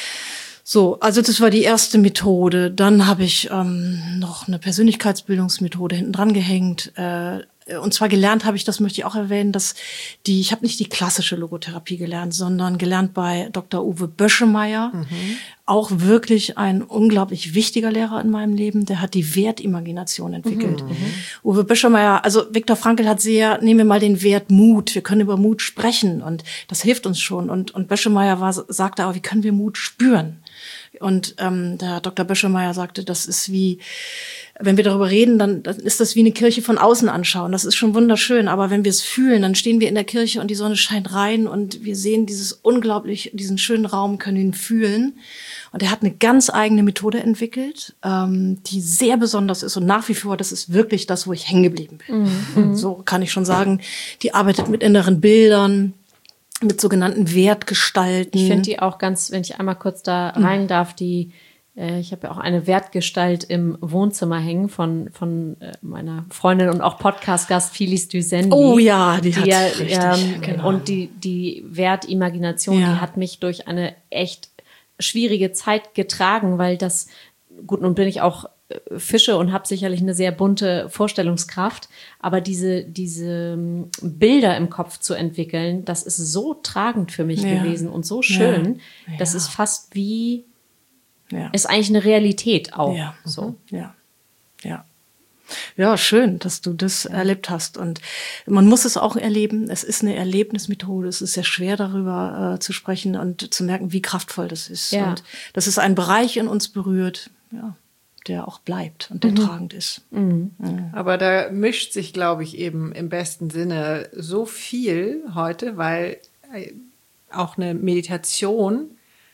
So, also das war die erste Methode. Dann habe ich noch eine Persönlichkeitsbildungsmethode hinten dran gehängt. Und zwar gelernt habe ich, das möchte ich auch erwähnen, ich habe nicht die klassische Logotherapie gelernt, sondern gelernt bei Dr. Uwe Böschemeyer. Auch wirklich ein unglaublich wichtiger Lehrer in meinem Leben. Der hat die Wertimagination entwickelt. Uwe Böschemeyer, also Viktor Frankl hat nehmen wir mal den Wert Mut. Wir können über Mut sprechen und das hilft uns schon. Und Böschemeyer sagte aber, wie können wir Mut spüren? Und der Dr. Böschemeyer sagte, das ist wie, wenn wir darüber reden, dann ist das wie eine Kirche von außen anschauen. Das ist schon wunderschön, aber wenn wir es fühlen, dann stehen wir in der Kirche und die Sonne scheint rein und wir sehen diesen schönen Raum, können ihn fühlen. Und er hat eine ganz eigene Methode entwickelt, die sehr besonders ist und nach wie vor, das ist wirklich das, wo ich hängen geblieben bin. So kann ich schon sagen, die arbeitet mit inneren Bildern, mit sogenannten Wertgestalten. Ich finde die auch ganz, wenn ich einmal kurz da rein darf, ich habe ja auch eine Wertgestalt im Wohnzimmer hängen von meiner Freundin und auch Podcast-Gast Phyllis Düsendi. Oh ja, die hat richtig, genau. Und die Wertimagination, die hat mich durch eine echt schwierige Zeit getragen, weil nun bin ich auch Fische und habe sicherlich eine sehr bunte Vorstellungskraft, aber diese Bilder im Kopf zu entwickeln, das ist so tragend für mich gewesen und so schön, das ist fast wie, ist eigentlich eine Realität auch. Ja. So. Ja, schön, dass du das erlebt hast. Und man muss es auch erleben. Es ist eine Erlebnismethode. Es ist sehr schwer, darüber zu sprechen und zu merken, wie kraftvoll das ist. Ja. Und dass es einen Bereich in uns berührt, der auch bleibt und der tragend ist. Aber da mischt sich, glaube ich, eben im besten Sinne so viel heute, weil auch eine Meditation,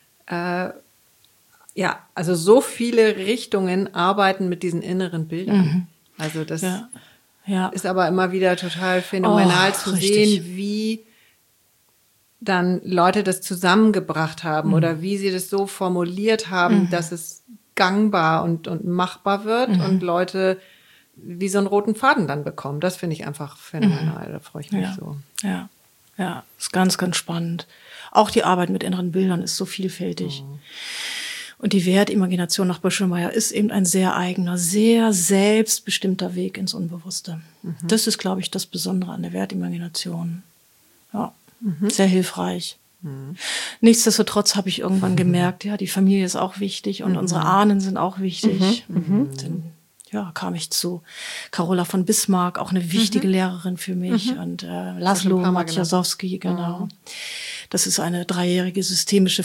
also so viele Richtungen arbeiten mit diesen inneren Bildern. Also das ist aber immer wieder total phänomenal zu sehen, wie dann Leute das zusammengebracht haben oder wie sie das so formuliert haben, dass es gangbar und machbar wird und Leute wie so einen roten Faden dann bekommen. Das finde ich einfach phänomenal. Da freue ich mich so. Ja, ist ganz, ganz spannend. Auch die Arbeit mit inneren Bildern ist so vielfältig. Und die Wertimagination nach Büschelmeier ist eben ein sehr eigener, sehr selbstbestimmter Weg ins Unbewusste. Das ist, glaube ich, das Besondere an der Wertimagination. Ja, sehr hilfreich. Nichtsdestotrotz habe ich irgendwann gemerkt, ja, die Familie ist auch wichtig und unsere Ahnen sind auch wichtig. Dann, ja, kam ich zu Carola von Bismarck, auch eine wichtige Lehrerin für mich, und Laszlo Maciejowski, genau. Das ist eine 3-jährige systemische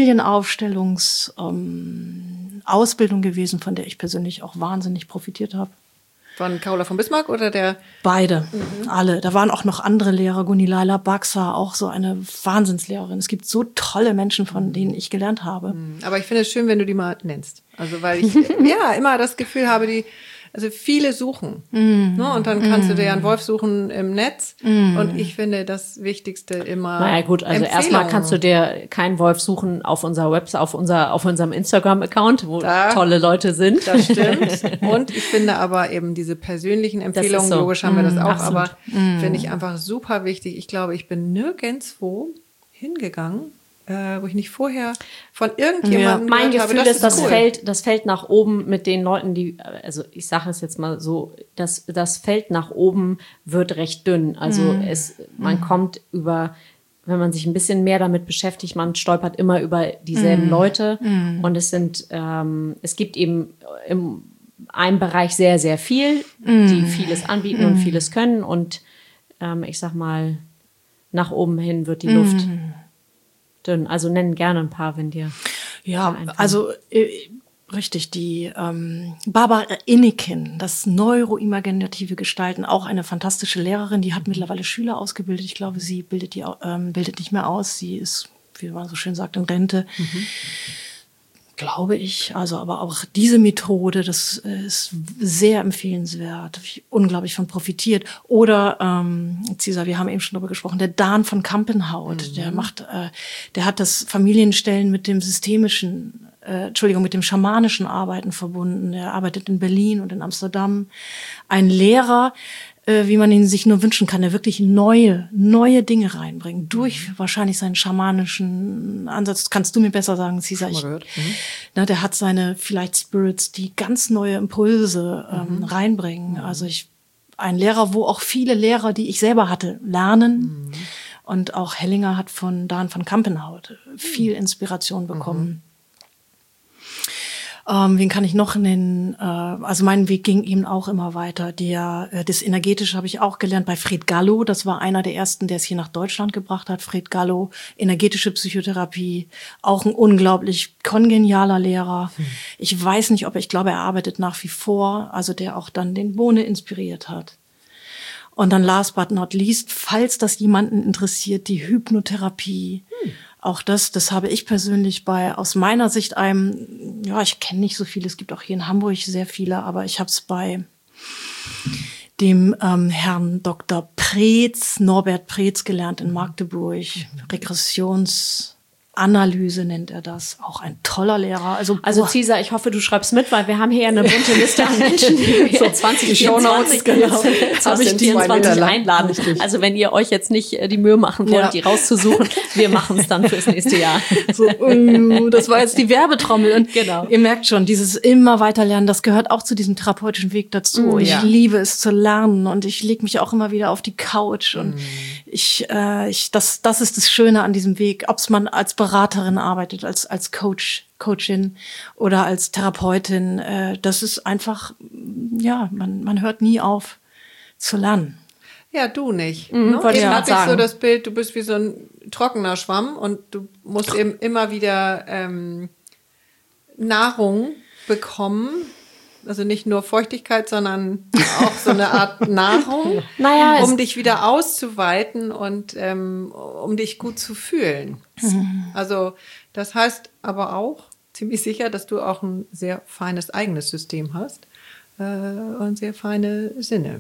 Familienaufstellungs-Ausbildung gewesen, von der ich persönlich auch wahnsinnig profitiert habe. Von Carola von Bismarck oder der? Beide, alle. Da waren auch noch andere Lehrer, Gunilaila Baxa, auch so eine Wahnsinnslehrerin. Es gibt so tolle Menschen, von denen ich gelernt habe. Aber ich finde es schön, wenn du die mal nennst. Also weil ich ja immer das Gefühl habe, also viele suchen. Ne? Und dann kannst du dir einen Wolf suchen im Netz. Und ich finde das Wichtigste immer. Naja gut, also erstmal kannst du dir keinen Wolf suchen auf unserer Website, auf unserem Instagram-Account, wo tolle Leute sind. Das stimmt. Und ich finde aber eben diese persönlichen Empfehlungen, so. Logisch haben wir das auch, absolut. Aber finde ich einfach super wichtig. Ich glaube, ich bin nirgendwo hingegangen, wo ich nicht vorher von irgendjemandem mein gehört Gefühl habe, ist, das fällt nach oben mit den Leuten, die, also ich sage es jetzt mal so, das Feld nach oben wird recht dünn. Also man kommt über, wenn man sich ein bisschen mehr damit beschäftigt, man stolpert immer über dieselben Leute, und es gibt eben im einem Bereich sehr, sehr viel, die vieles anbieten und vieles können, und ich sag mal, nach oben hin wird die Luft dünn. Also nennen gerne ein paar, wenn dir. Ja, also richtig, die Barbara Inniken, das neuroimaginative Gestalten, auch eine fantastische Lehrerin, die hat mittlerweile Schüler ausgebildet. Ich glaube, sie bildet nicht mehr aus. Sie ist, wie man so schön sagt, in Rente. Glaube ich. Also, aber auch diese Methode, das ist sehr empfehlenswert. Habe ich unglaublich von profitiert. Oder, Cesar, wir haben eben schon darüber gesprochen, der Dan von Kampenhout, der hat das Familienstellen mit dem mit dem schamanischen Arbeiten verbunden. Er arbeitet in Berlin und in Amsterdam. Ein Lehrer, wie man ihn sich nur wünschen kann, der wirklich neue Dinge reinbringt. Durch wahrscheinlich seinen schamanischen Ansatz. Kannst du mir besser sagen, Cesar? Der hat seine vielleicht Spirits, die ganz neue Impulse reinbringen. Also ein Lehrer, wo auch viele Lehrer, die ich selber hatte, lernen. Und auch Hellinger hat von Dan von Kampenhout viel Inspiration bekommen. Wen kann ich noch nennen? Also mein Weg ging eben auch immer weiter. Das Energetische habe ich auch gelernt bei Fred Gallo. Das war einer der ersten, der es hier nach Deutschland gebracht hat. Fred Gallo, energetische Psychotherapie, auch ein unglaublich kongenialer Lehrer. Ich weiß nicht, ich glaube, er arbeitet nach wie vor, also der auch dann den Bohne inspiriert hat. Und dann last but not least, falls das jemanden interessiert, die Hypnotherapie. Auch das habe ich persönlich aus meiner Sicht ich kenne nicht so viele, es gibt auch hier in Hamburg sehr viele, aber ich habe es bei dem Herrn Dr. Norbert Preetz gelernt in Magdeburg. Regressionsanalyse nennt er das. Auch ein toller Lehrer. Also Cesar, ich hoffe, du schreibst mit, weil wir haben hier eine bunte Liste an Menschen, die wir so 2024 einladen. Also wenn ihr euch jetzt nicht die Mühe machen wollt, die rauszusuchen, wir machen es dann fürs nächste Jahr. Das war jetzt die Werbetrommel. Und genau. Ihr merkt schon, dieses immer weiter lernen, das gehört auch zu diesem therapeutischen Weg dazu. Ich liebe es zu lernen, und ich lege mich auch immer wieder auf die Couch, und das ist das Schöne an diesem Weg, ob man als Beraterin arbeitet, als Coachin oder als Therapeutin. Das ist einfach, man hört nie auf zu lernen. Ja, du nicht. Wollte ich habe sagen. ich so das Bild, du bist wie so ein trockener Schwamm, und du musst eben immer wieder Nahrung bekommen. Also nicht nur Feuchtigkeit, sondern auch so eine Art Nahrung, um dich wieder auszuweiten und um dich gut zu fühlen. Also das heißt aber auch ziemlich sicher, dass du auch ein sehr feines eigenes System hast und sehr feine Sinne.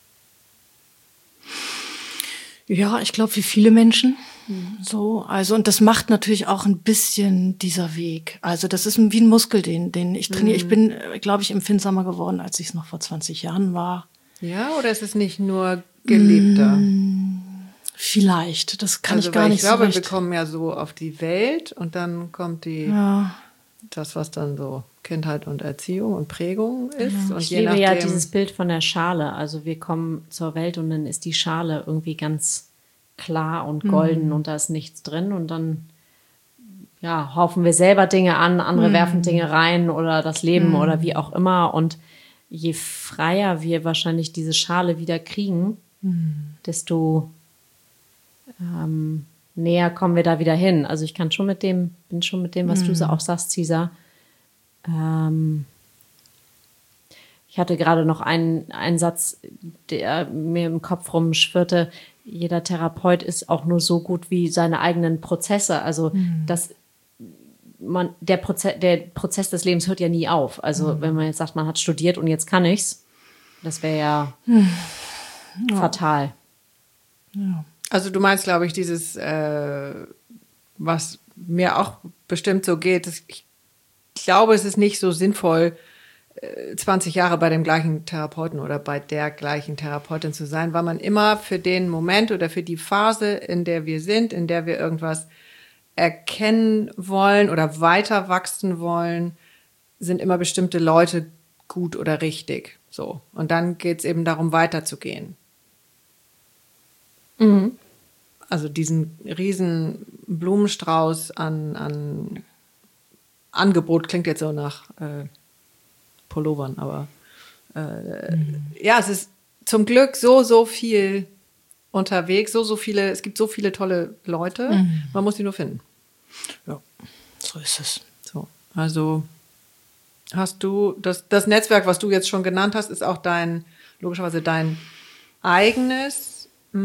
Ja, ich glaube, wie viele Menschen. So, und das macht natürlich auch ein bisschen dieser Weg. Also das ist wie ein Muskel, den ich trainiere. Ich bin, glaube ich, empfindsamer geworden, als ich es noch vor 20 Jahren war. Ja, oder ist es nicht nur gelebter? Vielleicht, das kann ich gar nicht so recht. Ich glaube, wir kommen ja so auf die Welt, und dann kommt die das, was dann so Kindheit und Erziehung und Prägung ist. Ja, und ich je liebe nachdem, ja dieses Bild von der Schale. Also wir kommen zur Welt und dann ist die Schale irgendwie ganz klar und golden und da ist nichts drin und dann haufen wir selber Dinge an, andere werfen Dinge rein oder das Leben oder wie auch immer. Und je freier wir wahrscheinlich diese Schale wieder kriegen, desto näher kommen wir da wieder hin. Also ich bin schon mit dem, was du so auch sagst, Cesar. Ich hatte gerade noch einen Satz, der mir im Kopf rumschwirrte. Jeder Therapeut ist auch nur so gut wie seine eigenen Prozesse. Also der Prozess des Lebens hört ja nie auf. Also wenn man jetzt sagt, man hat studiert und jetzt kann ich's, das wäre ja fatal. Ja. Also du meinst, glaube ich, dieses, was mir auch bestimmt so geht, ich glaube, es ist nicht so sinnvoll, 20 Jahre bei dem gleichen Therapeuten oder bei der gleichen Therapeutin zu sein, weil man immer für den Moment oder für die Phase, in der wir sind, in der wir irgendwas erkennen wollen oder weiter wachsen wollen, sind immer bestimmte Leute gut oder richtig. So. Und dann geht es eben darum, weiterzugehen. Mhm. Also diesen riesen Blumenstrauß an Angebot klingt jetzt so nach Pullovern, aber es ist zum Glück so viel unterwegs, so viele, es gibt so viele tolle Leute, man muss sie nur finden. Ja, so ist es. So, also hast du, das Netzwerk, was du jetzt schon genannt hast, ist auch logischerweise dein eigenes?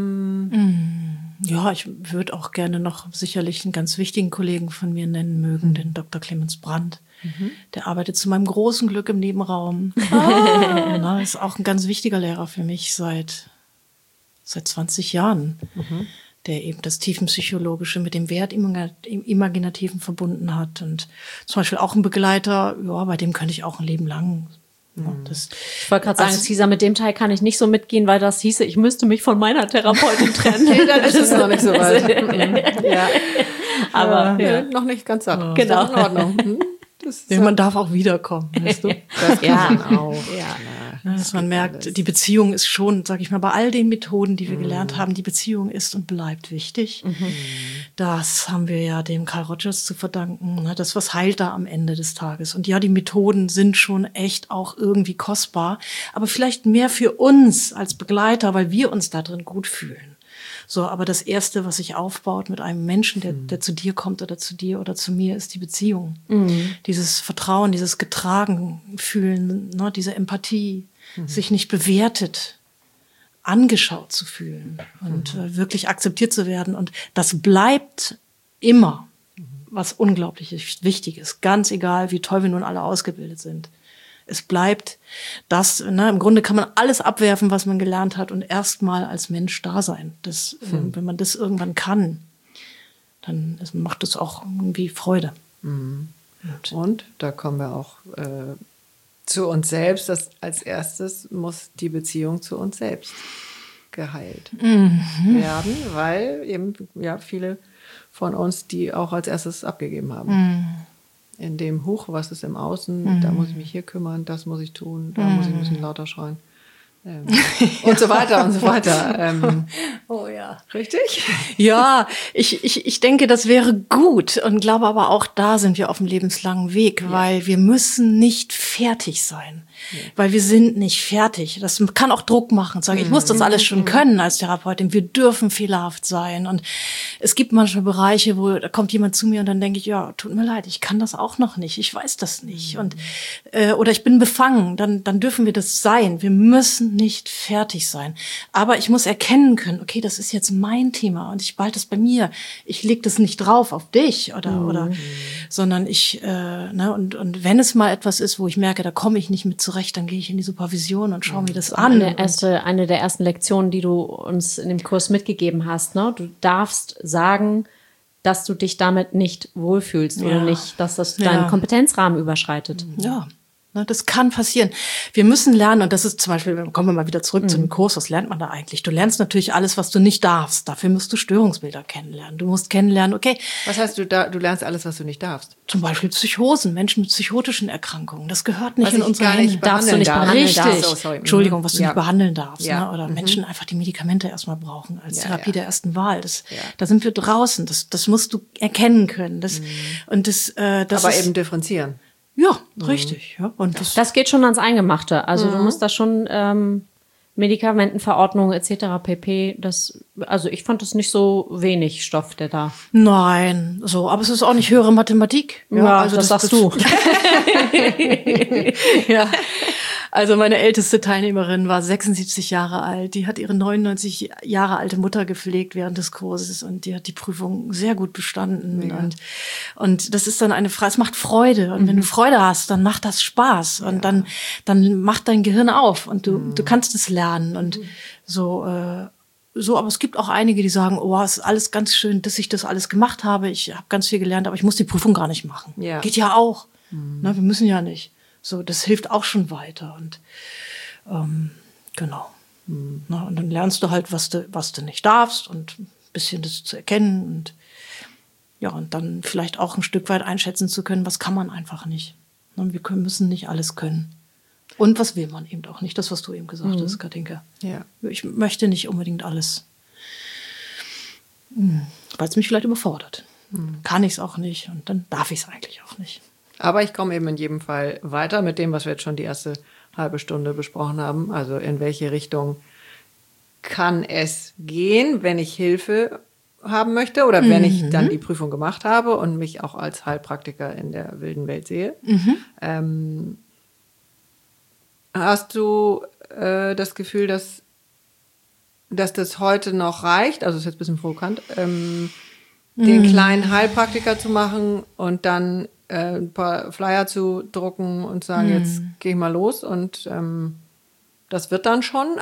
Ja, ich würde auch gerne noch sicherlich einen ganz wichtigen Kollegen von mir nennen mögen, den Dr. Clemens Brandt. Der arbeitet zu meinem großen Glück im Nebenraum. Ist auch ein ganz wichtiger Lehrer für mich seit 20 Jahren, der eben das Tiefenpsychologische mit dem Wertimaginativen verbunden hat. Und zum Beispiel auch ein Begleiter, bei dem könnte ich auch ein Leben lang. Ich wollte gerade sagen, Cesar, mit dem Teil kann ich nicht so mitgehen, weil das hieße, ich müsste mich von meiner Therapeutin trennen. Nee, dann ist es noch nicht so weit. Ja. Aber noch nicht ganz satt. Genau. Ist doch in Ordnung. Man darf auch wiederkommen, weißt du? Das kann man auch. Ja. Dass man merkt, die Beziehung ist schon, sag ich mal, bei all den Methoden, die wir gelernt haben, die Beziehung ist und bleibt wichtig. Das haben wir ja dem Carl Rogers zu verdanken. Das, was heilt da am Ende des Tages. Und ja, die Methoden sind schon echt auch irgendwie kostbar, aber vielleicht mehr für uns als Begleiter, weil wir uns da drin gut fühlen. So, aber das Erste, was sich aufbaut mit einem Menschen, der zu dir kommt oder zu dir oder zu mir, ist die Beziehung. Dieses Vertrauen, dieses getragen fühlen, diese Empathie, sich nicht bewertet, angeschaut zu fühlen und wirklich akzeptiert zu werden. Und das bleibt immer, was unglaublich wichtig ist. Ganz egal, wie toll wir nun alle ausgebildet sind. Es bleibt das, im Grunde kann man alles abwerfen, was man gelernt hat und erstmal als Mensch da sein. Das, wenn man das irgendwann kann, dann macht es auch irgendwie Freude. Und da kommen wir auch zu uns selbst. Als erstes muss die Beziehung zu uns selbst geheilt werden, weil eben viele von uns die auch als erstes abgegeben haben. In dem was ist im Außen, da muss ich mich hier kümmern, das muss ich tun, da muss ich ein bisschen lauter schreien. Und so weiter und so weiter. Oh ja. Richtig? Ja, ich denke, das wäre gut und glaube aber auch, da sind wir auf dem lebenslangen Weg, weil wir müssen nicht fertig sein. Weil wir sind nicht fertig. Das kann auch Druck machen, sagen, ich muss das alles schon können als Therapeutin. Wir dürfen fehlerhaft sein. Und es gibt manchmal Bereiche, wo da kommt jemand zu mir und dann denke ich, ja, tut mir leid, ich kann das auch noch nicht. Ich weiß das nicht. Und oder ich bin befangen. Dann dürfen wir das sein. Wir müssen nicht fertig sein. Aber ich muss erkennen können, okay, das ist jetzt mein Thema und ich behalte das bei mir. Ich lege das nicht drauf auf dich oder sondern ich und wenn es mal etwas ist, wo ich merke, da komme ich nicht mit zurecht, dann gehe ich in die Supervision und schaue mir das an. Eine der ersten Lektionen, die du uns in dem Kurs mitgegeben hast, ne? Du darfst sagen, dass du dich damit nicht wohlfühlst oder nicht, dass das deinen Kompetenzrahmen überschreitet. Ja. Ne, das kann passieren. Wir müssen lernen, und das ist zum Beispiel, kommen wir mal wieder zurück zu dem Kurs, was lernt man da eigentlich? Du lernst natürlich alles, was du nicht darfst. Dafür musst du Störungsbilder kennenlernen. Du musst kennenlernen, okay. Was heißt, du lernst alles, was du nicht darfst? Zum Beispiel Psychosen, Menschen mit psychotischen Erkrankungen. Das gehört nicht Was in ich unsere gar nicht Hände. Darfst du nicht behandeln. Richtig. darfst. Oh, sorry. Entschuldigung, was du Ja. nicht behandeln darfst. Ja. Ne? Oder Menschen einfach die Medikamente erstmal brauchen als Ja, Therapie der ersten Wahl. Ja. Da sind wir draußen. Das musst du erkennen können. Das Aber ist, eben differenzieren. ja, richtig. Ja. Und Das geht schon ans Eingemachte. Also du musst da schon Medikamentenverordnung etc. pp. Also ich fand das nicht so wenig Stoff, der da. Nein, so, aber es ist auch nicht höhere Mathematik. Also das sagst du. Ja. Also meine älteste Teilnehmerin war 76 Jahre alt. Die hat ihre 99 Jahre alte Mutter gepflegt während des Kurses und die hat die Prüfung sehr gut bestanden. Ja. Und das ist dann eine Frage, es macht Freude. Und wenn du Freude hast, dann macht das Spaß. Und dann macht dein Gehirn auf und du kannst es lernen. Und so, aber es gibt auch einige, die sagen, oh, es ist alles ganz schön, dass ich das alles gemacht habe. Ich habe ganz viel gelernt, aber ich muss die Prüfung gar nicht machen. Ja. Geht ja auch. Na, wir müssen ja nicht. So, das hilft auch schon weiter. Und genau. Na, und dann lernst du halt, was du nicht darfst und ein bisschen das zu erkennen und ja, und dann vielleicht auch ein Stück weit einschätzen zu können, was kann man einfach nicht. Na, müssen nicht alles können. Und was will man eben auch nicht, das, was du eben gesagt hast, Katinka. Ja. Ich möchte nicht unbedingt alles, weil es mich vielleicht überfordert. Kann ich es auch nicht und dann darf ich es eigentlich auch nicht. Aber ich komme eben in jedem Fall weiter mit dem, was wir jetzt schon die erste halbe Stunde besprochen haben. Also in welche Richtung kann es gehen, wenn ich Hilfe haben möchte oder wenn ich dann die Prüfung gemacht habe und mich auch als Heilpraktiker in der wilden Welt sehe. Hast du das Gefühl, dass das heute noch reicht? Also ist jetzt ein bisschen provokant, den kleinen Heilpraktiker zu machen und dann ein paar Flyer zu drucken und sagen, jetzt gehe ich mal los und das wird dann schon?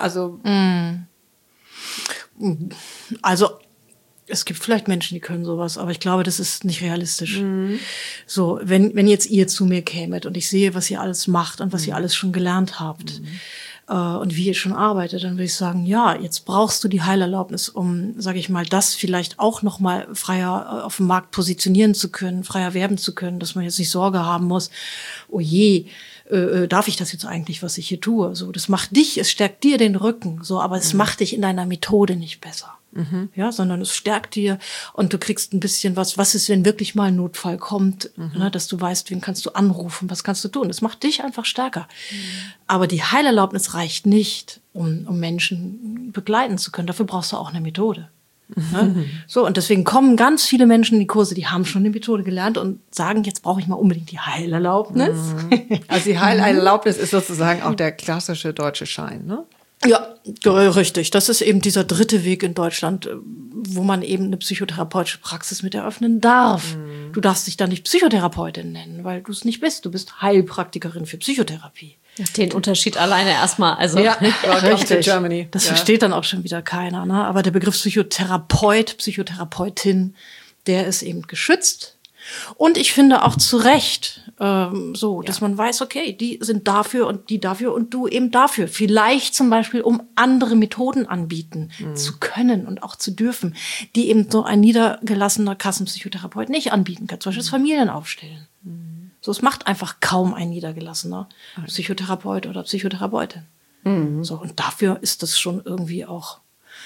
Also es gibt vielleicht Menschen, die können sowas, aber ich glaube, das ist nicht realistisch. So, wenn jetzt ihr zu mir kämet und ich sehe, was ihr alles macht und was ihr alles schon gelernt habt und wie ihr schon arbeitet, dann würde ich sagen, ja, jetzt brauchst du die Heilerlaubnis, um, sage ich mal, das vielleicht auch noch mal freier auf dem Markt positionieren zu können, freier werben zu können, dass man jetzt nicht Sorge haben muss, oh je, darf ich das jetzt eigentlich, was ich hier tue? So, das macht dich, es stärkt dir den Rücken, so, aber es macht dich in deiner Methode nicht besser. Ja, sondern es stärkt dir und du kriegst ein bisschen was ist, wenn wirklich mal ein Notfall kommt, ne, dass du weißt, wen kannst du anrufen, was kannst du tun. Das macht dich einfach stärker. Aber die Heilerlaubnis reicht nicht, um Menschen begleiten zu können. Dafür brauchst du auch eine Methode. Ne? So, und deswegen kommen ganz viele Menschen in die Kurse, die haben schon eine Methode gelernt und sagen, jetzt brauche ich mal unbedingt die Heilerlaubnis. Also die Heilerlaubnis ist sozusagen auch der klassische deutsche Schein, ne? Ja, richtig. Das ist eben dieser dritte Weg in Deutschland, wo man eben eine psychotherapeutische Praxis mit eröffnen darf. Du darfst dich dann nicht Psychotherapeutin nennen, weil du es nicht bist. Du bist Heilpraktikerin für Psychotherapie. Den Unterschied alleine erstmal. Also Ja, Welcome to Germany. Das Ja. versteht dann auch schon wieder keiner. Ne? Aber der Begriff Psychotherapeut, Psychotherapeutin, der ist eben geschützt. Und ich finde auch zu Recht, dass man weiß, okay, die sind dafür und die dafür und du eben dafür. Vielleicht zum Beispiel, um andere Methoden anbieten zu können und auch zu dürfen, die eben so ein niedergelassener Kassenpsychotherapeut nicht anbieten kann. Zum Beispiel das Familienaufstellen. So, es macht einfach kaum ein niedergelassener Psychotherapeut oder Psychotherapeutin. So, und dafür ist das schon irgendwie auch,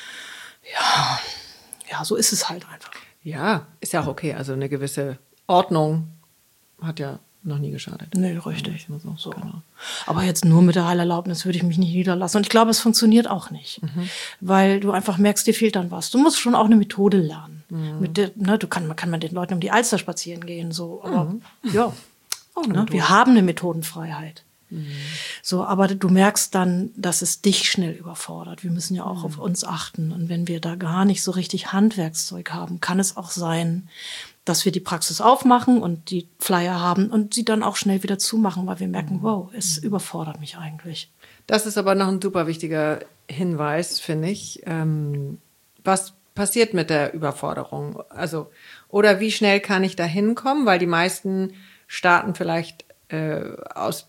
ja, so ist es halt einfach. Ja, ist ja auch okay. Also eine gewisse Ordnung hat ja noch nie geschadet. Nee, richtig. So. Genau. Aber jetzt nur mit der Heilerlaubnis würde ich mich nicht niederlassen. Und ich glaube, es funktioniert auch nicht. Weil du einfach merkst, dir fehlt dann was. Du musst schon auch eine Methode lernen. Mit der, ne, man kann mit den Leuten um die Alster spazieren gehen. So. Aber ja, ne, wir haben eine Methodenfreiheit. So, aber du merkst dann, dass es dich schnell überfordert. Wir müssen ja auch auf uns achten. Und wenn wir da gar nicht so richtig Handwerkszeug haben, kann es auch sein, dass wir die Praxis aufmachen und die Flyer haben und sie dann auch schnell wieder zumachen, weil wir merken, wow, es überfordert mich eigentlich. Das ist aber noch ein super wichtiger Hinweis, finde ich. Was passiert mit der Überforderung? Also, oder wie schnell kann ich da hinkommen? Weil die meisten starten vielleicht aus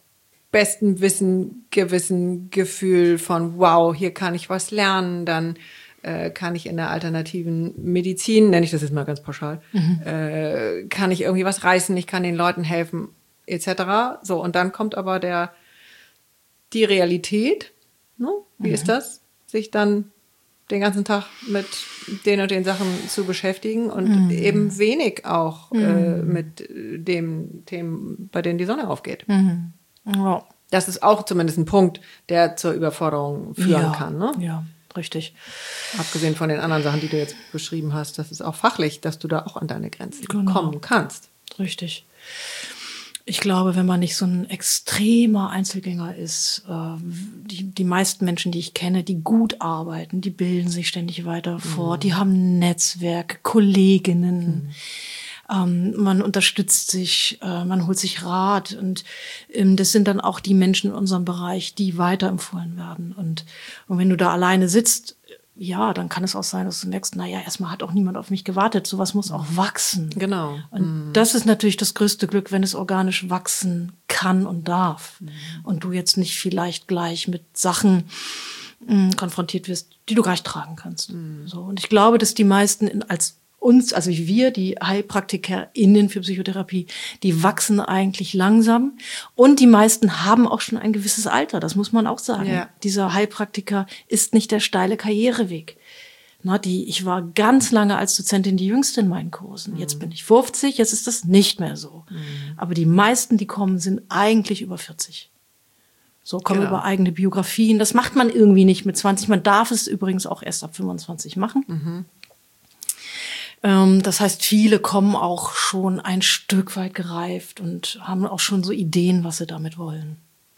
besten Wissen, Gewissen, Gefühl von, wow, hier kann ich was lernen, dann kann ich in der alternativen Medizin, nenne ich das jetzt mal ganz pauschal, kann ich irgendwie was reißen, ich kann den Leuten helfen, etc. So, und dann kommt aber die Realität. Ne? Wie ist das, sich dann den ganzen Tag mit den und den Sachen zu beschäftigen und eben wenig auch mit dem Themen, bei denen die Sonne aufgeht. Ja. Das ist auch zumindest ein Punkt, der zur Überforderung führen kann. Ne? Ja, richtig. Abgesehen von den anderen Sachen, die du jetzt beschrieben hast, das ist auch fachlich, dass du da auch an deine Grenzen kommen kannst. Richtig. Ich glaube, wenn man nicht so ein extremer Einzelgänger ist, die meisten Menschen, die ich kenne, die gut arbeiten, die bilden sich ständig weiter fort, die haben ein Netzwerk, Kolleginnen, man unterstützt sich, man holt sich Rat und das sind dann auch die Menschen in unserem Bereich, die weiterempfohlen werden. Und wenn du da alleine sitzt, ja, dann kann es auch sein, dass du merkst, naja, erstmal hat auch niemand auf mich gewartet. Sowas muss auch wachsen. Genau. Und das ist natürlich das größte Glück, wenn es organisch wachsen kann und darf. Und du jetzt nicht vielleicht gleich mit Sachen konfrontiert wirst, die du gar nicht tragen kannst. So. Und ich glaube, dass die meisten also wir, die HeilpraktikerInnen für Psychotherapie, die wachsen eigentlich langsam. Und die meisten haben auch schon ein gewisses Alter, das muss man auch sagen. Ja. Dieser Heilpraktiker ist nicht der steile Karriereweg. Ich war ganz lange als Dozentin die Jüngste in meinen Kursen. Jetzt bin ich 50, jetzt ist das nicht mehr so. Aber die meisten, die kommen, sind eigentlich über 40. So kommen über eigene Biografien. Das macht man irgendwie nicht mit 20. Man darf es übrigens auch erst ab 25 machen. Das heißt, viele kommen auch schon ein Stück weit gereift und haben auch schon so Ideen, was sie damit wollen.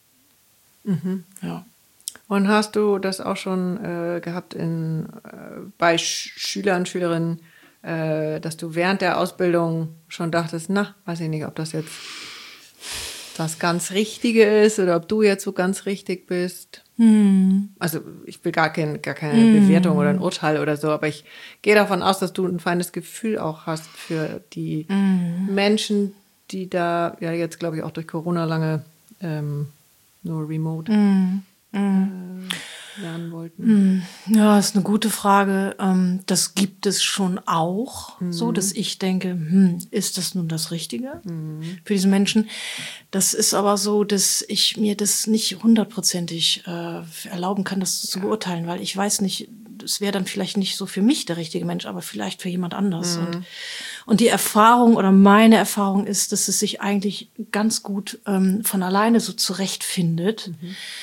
Ja. Und hast du das auch schon gehabt bei Schülern, Schülerinnen, dass du während der Ausbildung schon dachtest, weiß ich nicht, ob das jetzt das ganz Richtige ist oder ob du jetzt so ganz richtig bist? Also ich will gar keine Bewertung oder ein Urteil oder so, aber ich gehe davon aus, dass du ein feines Gefühl auch hast für die Menschen, die da ja jetzt, glaube ich, auch durch Corona lange nur remote lernen wollten. Ja, ist eine gute Frage. Das gibt es schon auch, so dass ich denke, ist das nun das Richtige für diese Menschen? Das ist aber so, dass ich mir das nicht 100%ig erlauben kann, das zu beurteilen, weil ich weiß nicht, es wäre dann vielleicht nicht so für mich der richtige Mensch, aber vielleicht für jemand anders. Und die Erfahrung oder meine Erfahrung ist, dass es sich eigentlich ganz gut von alleine so zurechtfindet.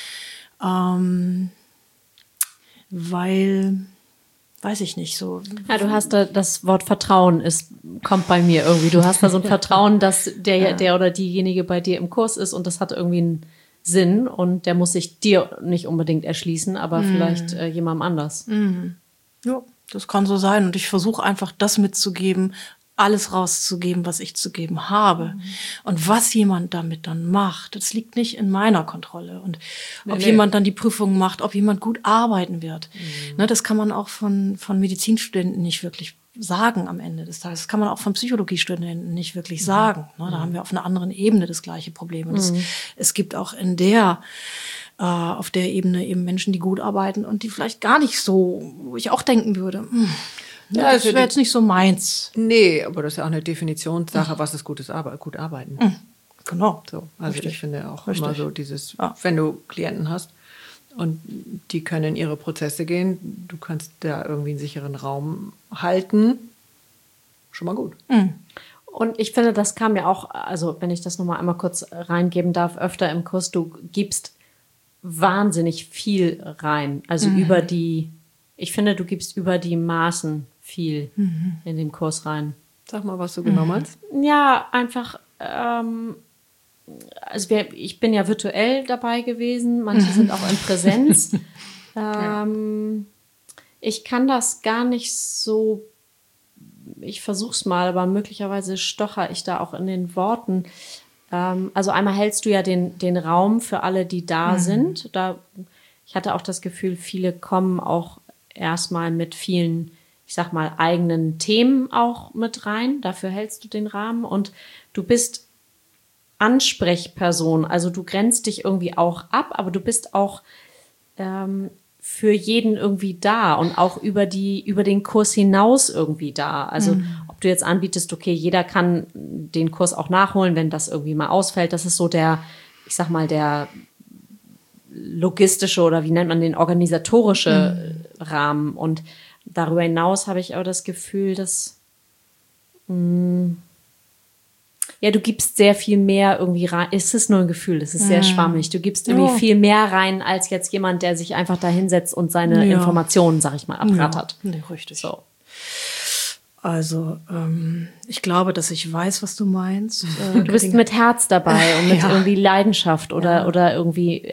Weil, weiß ich nicht, so. Ja, du hast da, das Wort Vertrauen kommt bei mir irgendwie. Du hast da so ein Vertrauen, dass der oder diejenige bei dir im Kurs ist und das hat irgendwie einen Sinn und der muss sich dir nicht unbedingt erschließen, aber vielleicht jemandem anders. Ja, das kann so sein und ich versuche einfach das mitzugeben, alles rauszugeben, was ich zu geben habe. Und was jemand damit dann macht, das liegt nicht in meiner Kontrolle. Und ob jemand dann die Prüfung macht, ob jemand gut arbeiten wird, das kann man auch von Medizinstudenten nicht wirklich sagen am Ende des Tages. Das kann man auch von Psychologiestudenten nicht wirklich sagen. Da haben wir auf einer anderen Ebene das gleiche Problem. Und es gibt auch auf der Ebene eben Menschen, die gut arbeiten und die vielleicht gar nicht so, wo ich auch denken würde, ja, das wäre jetzt nicht so meins. Nee, aber das ist ja auch eine Definitionssache, was ist gut arbeiten. Genau. So, also Richtig. ich finde auch Richtig. immer so dieses, wenn du Klienten hast und die können in ihre Prozesse gehen, du kannst da irgendwie einen sicheren Raum halten, schon mal gut. Und ich finde, das kam ja auch, also wenn ich das nochmal einmal kurz reingeben darf, öfter im Kurs, du gibst wahnsinnig viel rein. Also ich finde, du gibst über die Maßen viel in den Kurs rein. Sag mal, was du genau meinst. Ja, einfach, also ich bin ja virtuell dabei gewesen, manche sind auch in Präsenz. Ich kann das gar nicht so, ich versuch's mal, aber möglicherweise stocher ich da auch in den Worten. Also einmal hältst du ja den Raum für alle, die da sind. Ich hatte auch das Gefühl, viele kommen auch erstmal mit vielen, ich sag mal, eigenen Themen auch mit rein. Dafür hältst du den Rahmen und du bist Ansprechperson. Also du grenzt dich irgendwie auch ab, aber du bist auch für jeden irgendwie da und auch über den Kurs hinaus irgendwie da. Also ob du jetzt anbietest, okay, jeder kann den Kurs auch nachholen, wenn das irgendwie mal ausfällt. Das ist so der logistische oder wie nennt man den, organisatorische Rahmen. Und darüber hinaus habe ich auch das Gefühl, dass du gibst sehr viel mehr irgendwie rein. Es ist nur ein Gefühl, es ist sehr schwammig. Du gibst irgendwie viel mehr rein, als jetzt jemand, der sich einfach da hinsetzt und seine Informationen, sag ich mal, abrattert. Ja, nee, richtig. So. Also, ich glaube, dass ich weiß, was du meinst. Du bist mit Herz dabei und mit irgendwie Leidenschaft oder irgendwie,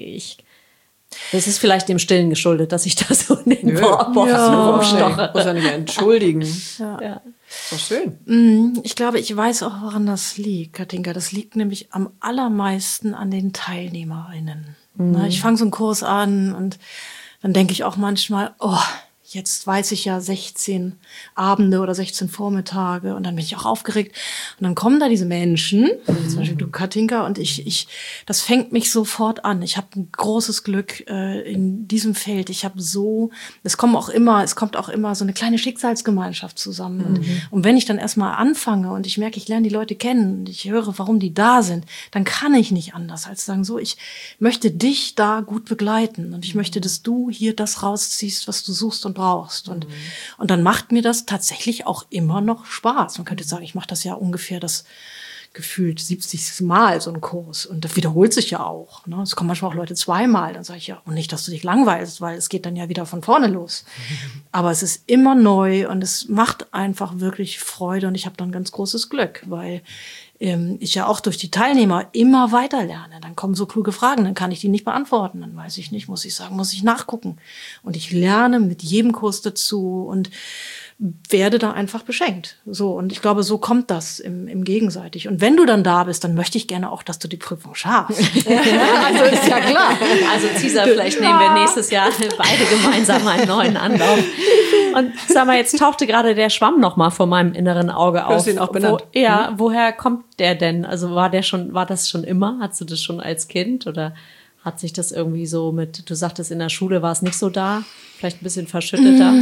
das ist vielleicht dem Stillen geschuldet, dass ich da so in den Worten rumstoche. Muss ja nicht mehr entschuldigen. Ja. Ist doch schön. Ich glaube, ich weiß auch, woran das liegt, Katinka. Das liegt nämlich am allermeisten an den TeilnehmerInnen. Ich fange so einen Kurs an und dann denke ich auch manchmal, jetzt weiß ich ja 16 Abende oder 16 Vormittage und dann bin ich auch aufgeregt. Und dann kommen da diese Menschen, zum Beispiel du, Katinka, und das fängt mich sofort an. Ich habe ein großes Glück in diesem Feld. Es kommt auch immer so eine kleine Schicksalsgemeinschaft zusammen. Und wenn ich dann erstmal anfange und ich merke, ich lerne die Leute kennen und ich höre, warum die da sind, dann kann ich nicht anders als sagen, so, ich möchte dich da gut begleiten und ich möchte, dass du hier das rausziehst, was du suchst und brauchst. Und dann macht mir das tatsächlich auch immer noch Spaß. Man könnte sagen, ich mache das ja ungefähr das gefühlt 70. Mal, so ein Kurs. Und das wiederholt sich ja auch. Ne? Es kommen manchmal auch Leute zweimal. Dann sage ich ja, und nicht, dass du dich langweilst, weil es geht dann ja wieder von vorne los. Aber es ist immer neu und es macht einfach wirklich Freude. Und ich habe dann ganz großes Glück, weil ich ja auch durch die Teilnehmer immer weiter lerne. Dann kommen so kluge Fragen, dann kann ich die nicht beantworten. Dann weiß ich nicht, muss ich nachgucken. Und ich lerne mit jedem Kurs dazu und werde da einfach beschenkt. So, und ich glaube, so kommt das im gegenseitig. Und wenn du dann da bist, dann möchte ich gerne auch, dass du die Prüfung schaffst. Also ist ja klar. Also Cesar, vielleicht nehmen wir nächstes Jahr beide gemeinsam einen neuen Anlauf. Und sag mal, jetzt tauchte gerade der Schwamm noch mal vor meinem inneren Auge auf. Du hast ihn auch benannt. Woher kommt der denn? Also war das schon immer? Hattest du das schon als Kind oder hat sich das irgendwie so du sagtest, in der Schule war es nicht so da? Vielleicht ein bisschen verschütteter?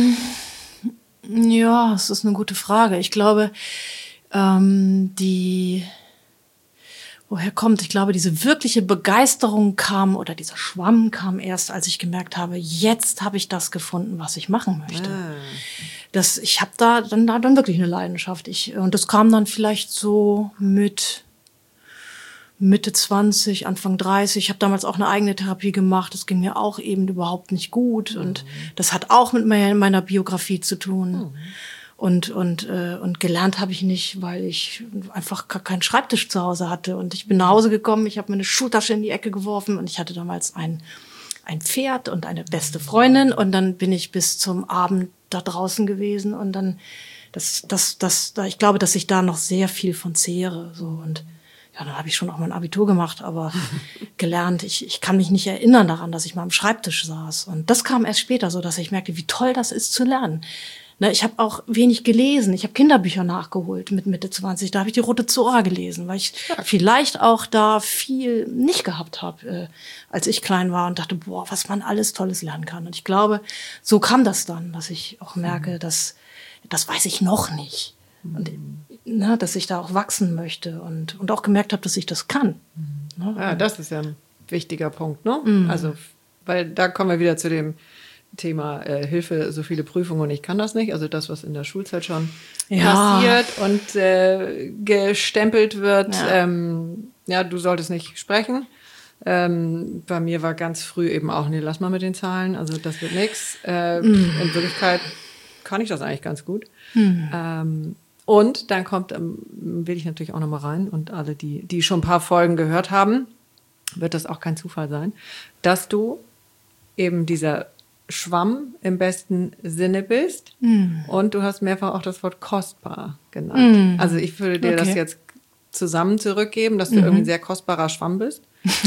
Ja, das ist eine gute Frage. Ich glaube, woher kommt? Ich glaube, diese wirkliche Begeisterung kam oder dieser Schwamm kam erst, als ich gemerkt habe, jetzt habe ich das gefunden, was ich machen möchte. Ich habe da dann wirklich eine Leidenschaft. Und das kam dann vielleicht so mit Mitte 20, Anfang 30. Ich habe damals auch eine eigene Therapie gemacht. Das ging mir auch eben überhaupt nicht gut. Und das hat auch mit meiner Biografie zu tun. Und gelernt habe ich nicht, weil ich einfach gar keinen Schreibtisch zu Hause hatte. Und ich bin nach Hause gekommen, ich habe meine Schultasche in die Ecke geworfen und ich hatte damals ein Pferd und eine beste Freundin. Und dann bin ich bis zum Abend da draußen gewesen. Und dann, ich glaube, dass ich da noch sehr viel von zehre. So. Und ja, dann habe ich schon auch mein Abitur gemacht, aber gelernt, ich kann mich nicht erinnern daran, dass ich mal am Schreibtisch saß. Und das kam erst später, so dass ich merkte, wie toll das ist zu lernen. Ne, ich habe auch wenig gelesen. Ich habe Kinderbücher nachgeholt mit Mitte 20. Da habe ich die Rote Zora gelesen, weil ich vielleicht auch da viel nicht gehabt habe, als ich klein war und dachte, boah, was man alles Tolles lernen kann. Und ich glaube, so kam das dann, dass ich auch merke, das weiß ich noch nicht. Und dass ich da auch wachsen möchte und auch gemerkt habe, dass ich das kann. Ja, das ist ja ein wichtiger Punkt, ne? Also, weil da kommen wir wieder zu dem Thema Hilfe, so viele Prüfungen und ich kann das nicht. Also das, was in der Schulzeit schon passiert und gestempelt wird. Ja. Du solltest nicht sprechen. Bei mir war ganz früh eben auch, nee, lass mal mit den Zahlen. Also das wird nichts. In Wirklichkeit kann ich das eigentlich ganz gut. Und dann kommt, will ich natürlich auch noch mal rein und alle, die schon ein paar Folgen gehört haben, wird das auch kein Zufall sein, dass du eben dieser Schwamm im besten Sinne bist. Und du hast mehrfach auch das Wort kostbar genannt. Also ich würde dir das jetzt zusammen zurückgeben, dass du irgendwie ein sehr kostbarer Schwamm bist.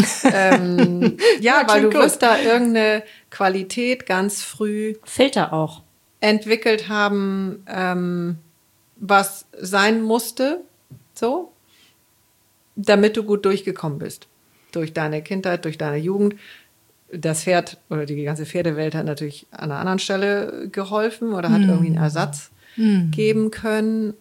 Ja, weil du wirst da irgendeine Qualität ganz früh Filter auch entwickelt haben, was sein musste, so. damit du gut durchgekommen bist. Durch deine Kindheit, durch deine Jugend. Das Pferd oder die ganze Pferdewelt hat natürlich an einer anderen Stelle geholfen oder hat irgendwie einen Ersatz geben können.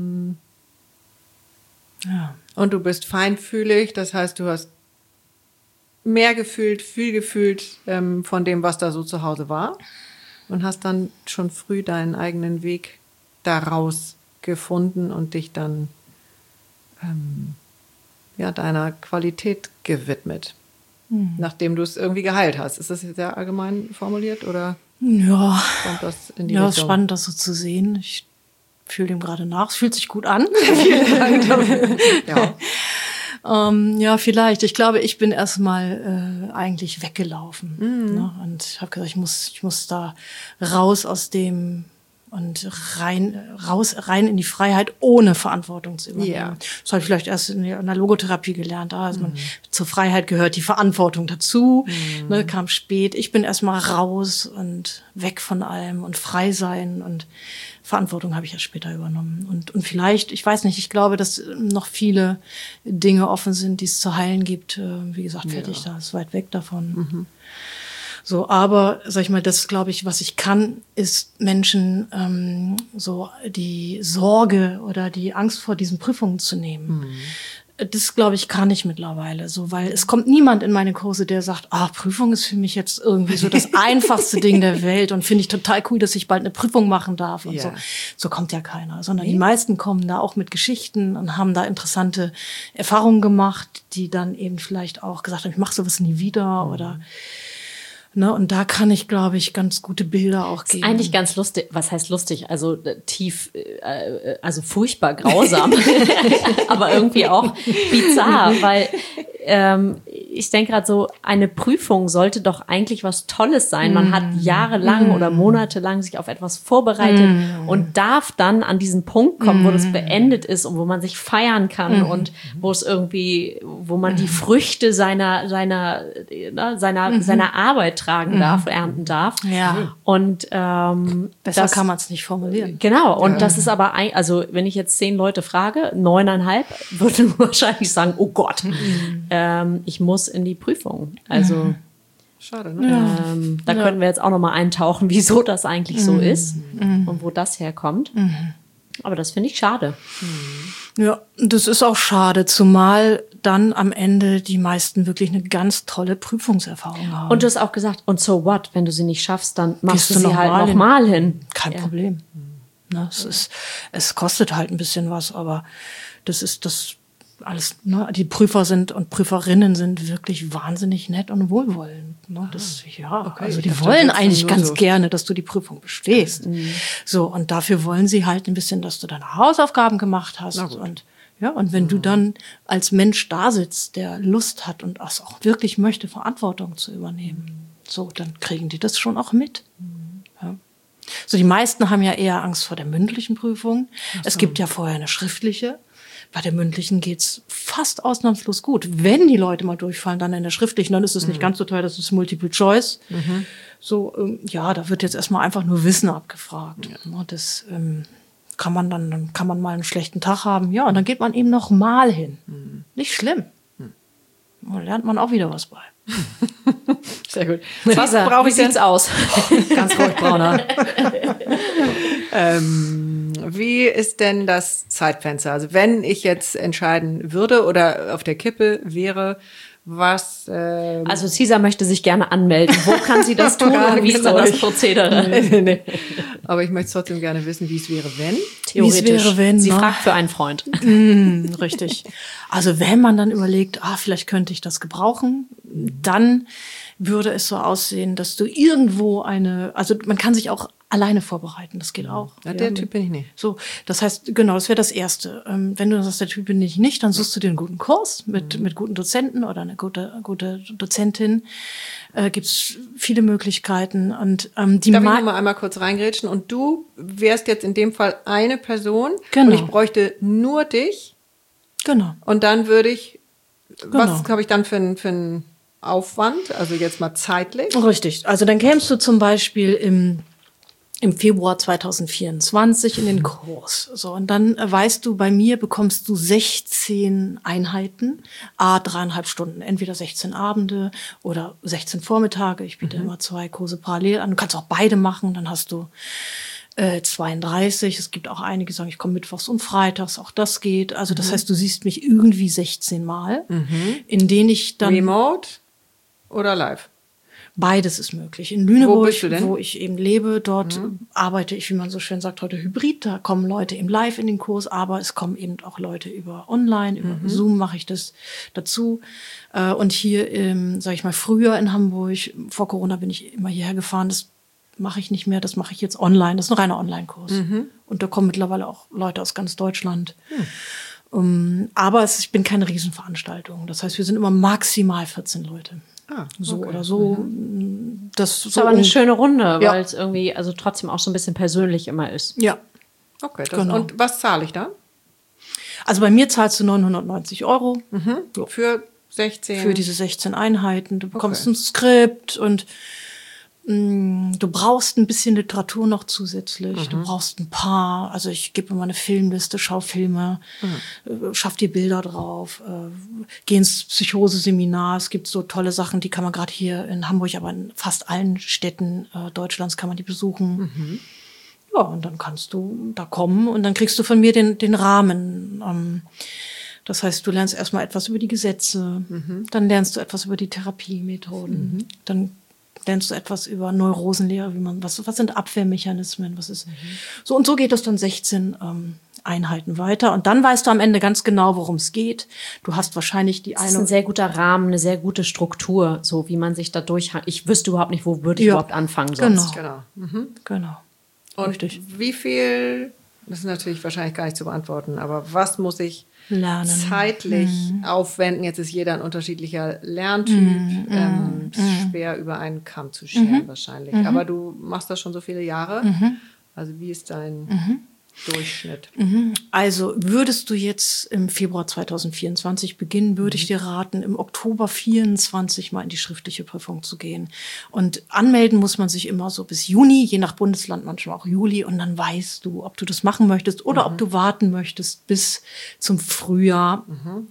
Und du bist feinfühlig, das heißt, du hast mehr gefühlt, viel gefühlt von dem, was da so zu Hause war und hast dann schon früh deinen eigenen Weg daraus gefunden und dich dann deiner Qualität gewidmet. Nachdem du es irgendwie geheilt hast. Ist das sehr allgemein formuliert oder Ja, kommt das in die ja, Richtung? ist spannend, das so zu sehen. Ich fühle dem gerade nach. Es fühlt sich gut an. Vielen Dank dafür. Ja, vielleicht. Ich glaube, ich bin erstmal eigentlich weggelaufen. Ne? Und habe gesagt, ich muss da raus aus dem und rein in die Freiheit, ohne Verantwortung zu übernehmen. Ja. Das habe ich vielleicht erst in der Logotherapie gelernt. Also zur Freiheit gehört die Verantwortung dazu. Ne, kam spät. Ich bin erstmal raus und weg von allem und frei sein, und Verantwortung habe ich ja später übernommen. Und vielleicht, ich weiß nicht, ich glaube, dass noch viele Dinge offen sind, die es zu heilen gibt. Wie gesagt, fertig, da ist weit weg davon. So, aber, sag ich mal, das, glaube ich, was ich kann, ist Menschen so die Sorge oder die Angst vor diesen Prüfungen zu nehmen. Das, glaube ich, kann ich mittlerweile so, weil es kommt niemand in meine Kurse, der sagt, Prüfung ist für mich jetzt irgendwie so das einfachste Ding der Welt und finde ich total cool, dass ich bald eine Prüfung machen darf und so. So kommt ja keiner, sondern die meisten kommen da auch mit Geschichten und haben da interessante Erfahrungen gemacht, die dann eben vielleicht auch gesagt haben, ich mache sowas nie wieder oder ne, und da kann ich, glaube ich, ganz gute Bilder auch geben. Ist eigentlich ganz lustig. Was heißt lustig? Also tief, also furchtbar grausam, aber irgendwie auch bizarr, weil ich denke gerade so, eine Prüfung sollte doch eigentlich was Tolles sein. Man hat jahrelang oder monatelang sich auf etwas vorbereitet und darf dann an diesen Punkt kommen, wo das beendet ist und wo man sich feiern kann und wo es irgendwie, wo man die Früchte seiner Arbeit tragen darf, ernten darf. Ja. Und besser kann man es nicht formulieren. Genau. Und das ist aber, also wenn ich jetzt 10 Leute frage, 9,5 würden wahrscheinlich sagen, oh Gott, ich muss in die Prüfung. Also schade, ne? da könnten wir jetzt auch noch mal eintauchen, wieso das eigentlich so ist und wo das herkommt. Aber das finde ich schade. Ja, das ist auch schade, zumal dann am Ende die meisten wirklich eine ganz tolle Prüfungserfahrung haben. Und du hast auch gesagt, und so what, wenn du sie nicht schaffst, dann machst Gehst du du sie halt noch noch mal mal hin. Kein Problem. Ne, es kostet halt ein bisschen was, aber das ist das alles, ne, die Prüfer sind und Prüferinnen sind wirklich wahnsinnig nett und wohlwollend. Ne? Das, also die wollen eigentlich ganz gerne, dass du die Prüfung bestehst. So, und dafür wollen sie halt ein bisschen, dass du deine Hausaufgaben gemacht hast. Und wenn du dann als Mensch da sitzt, der Lust hat und es auch wirklich möchte, Verantwortung zu übernehmen, so, dann kriegen die das schon auch mit. Ja. So, die meisten haben ja eher Angst vor der mündlichen Prüfung. Es gibt ja vorher eine schriftliche. Bei der mündlichen geht's fast ausnahmslos gut. Wenn die Leute mal durchfallen, dann in der schriftlichen, dann ist es nicht ganz so teuer, das ist Multiple Choice. So, da wird jetzt erstmal einfach nur Wissen abgefragt. Ja. Das kann man mal einen schlechten Tag haben. Ja, und dann geht man eben noch mal hin. Nicht schlimm. Da lernt man auch wieder was bei. Sehr gut. Was brauche ich jetzt aus? Ganz ruhig, Brauner. Wie ist denn das Zeitfenster? Also wenn ich jetzt entscheiden würde oder auf der Kippe wäre, was... Also Cesar möchte sich gerne anmelden. Wo kann sie das tun und wie ist dann das Prozedere? Nee. Aber ich möchte trotzdem gerne wissen, wie es wäre, wenn. Theoretisch. Wie es wäre, wenn, sie ne? fragt für einen Freund. Richtig. Also wenn man dann überlegt, vielleicht könnte ich das gebrauchen, dann würde es so aussehen, dass du irgendwo also man kann sich auch alleine vorbereiten, das geht auch. Ja, der Typ bin ich nicht. So, das heißt, genau, das wäre das Erste. Wenn du sagst, der Typ bin ich nicht, dann suchst du dir einen guten Kurs mit guten Dozenten oder eine gute Dozentin. Gibt's viele Möglichkeiten. Und die Darf ich noch mal einmal kurz reingrätschen? Und du wärst jetzt in dem Fall eine Person Genau. und ich bräuchte nur dich. Genau. Und dann würde ich, was Genau. habe ich dann für einen Aufwand? Also jetzt mal zeitlich. Richtig. Also dann kämst du zum Beispiel im Februar 2024 in den Kurs. So, und dann weißt du, bei mir bekommst du 16 Einheiten, 3,5 Stunden. Entweder 16 Abende oder 16 Vormittage. Ich biete immer 2 Kurse parallel an. Du kannst auch beide machen, dann hast du 32. Es gibt auch einige, die sagen, ich komme mittwochs und freitags. Auch das geht. Also das heißt, du siehst mich irgendwie 16 Mal, in denen ich dann... Remote oder live? Beides ist möglich. In Lüneburg, Wo bist du denn? wo ich eben lebe, dort arbeite ich, wie man so schön sagt, heute hybrid. Da kommen Leute eben live in den Kurs, aber es kommen eben auch Leute über online, über Zoom mache ich das dazu. Und hier, sage ich mal, früher in Hamburg, vor Corona bin ich immer hierher gefahren. Das mache ich nicht mehr, das mache ich jetzt online. Das ist ein reiner Online-Kurs. Und da kommen mittlerweile auch Leute aus ganz Deutschland. Aber ich bin keine Riesenveranstaltung. Das heißt, wir sind immer maximal 14 Leute. So oder so. Das ist aber eine schöne Runde, Ja. weil es irgendwie also trotzdem auch so ein bisschen persönlich immer ist. Ja. Okay, Genau. Und was zahle ich dann? Also bei mir zahlst du 990 €. Für 16? Für diese 16 Einheiten. Du bekommst Okay. ein Skript und du brauchst ein bisschen Literatur noch zusätzlich. Du brauchst ein paar, also ich gebe immer eine Filmliste, schau Filme, schaff dir Bilder drauf, geh ins Psychose-Seminar. Es gibt so tolle Sachen, die kann man gerade hier in Hamburg, aber in fast allen Städten Deutschlands kann man die besuchen. Ja, und dann kannst du da kommen und dann kriegst du von mir den Rahmen. Das heißt, du lernst erstmal etwas über die Gesetze, dann lernst du etwas über die Therapiemethoden, dann lernst du etwas über Neurosenlehre, was sind Abwehrmechanismen, was ist. So und so geht es dann 16 Einheiten weiter. Und dann weißt du am Ende ganz genau, worum es geht. Du hast wahrscheinlich die Das ist eine. ein sehr guter Rahmen, eine sehr gute Struktur, so wie man sich da ich wüsste überhaupt nicht, wo würde ich Ja, überhaupt anfangen sonst. Genau. Genau. Genau. Und Richtig. wie viel, das ist natürlich wahrscheinlich gar nicht zu beantworten, aber was muss ich Lernen. zeitlich aufwenden? Jetzt ist jeder ein unterschiedlicher Lerntyp. Schwer über einen Kamm zu scheren wahrscheinlich. Aber du machst das schon so viele Jahre. Also wie ist dein Durchschnitt? Also würdest du jetzt im Februar 2024 beginnen, würde ich dir raten, im Oktober 24 mal in die schriftliche Prüfung zu gehen. Und anmelden muss man sich immer so bis Juni, je nach Bundesland manchmal auch Juli. Und dann weißt du, ob du das machen möchtest oder ob du warten möchtest bis zum Frühjahr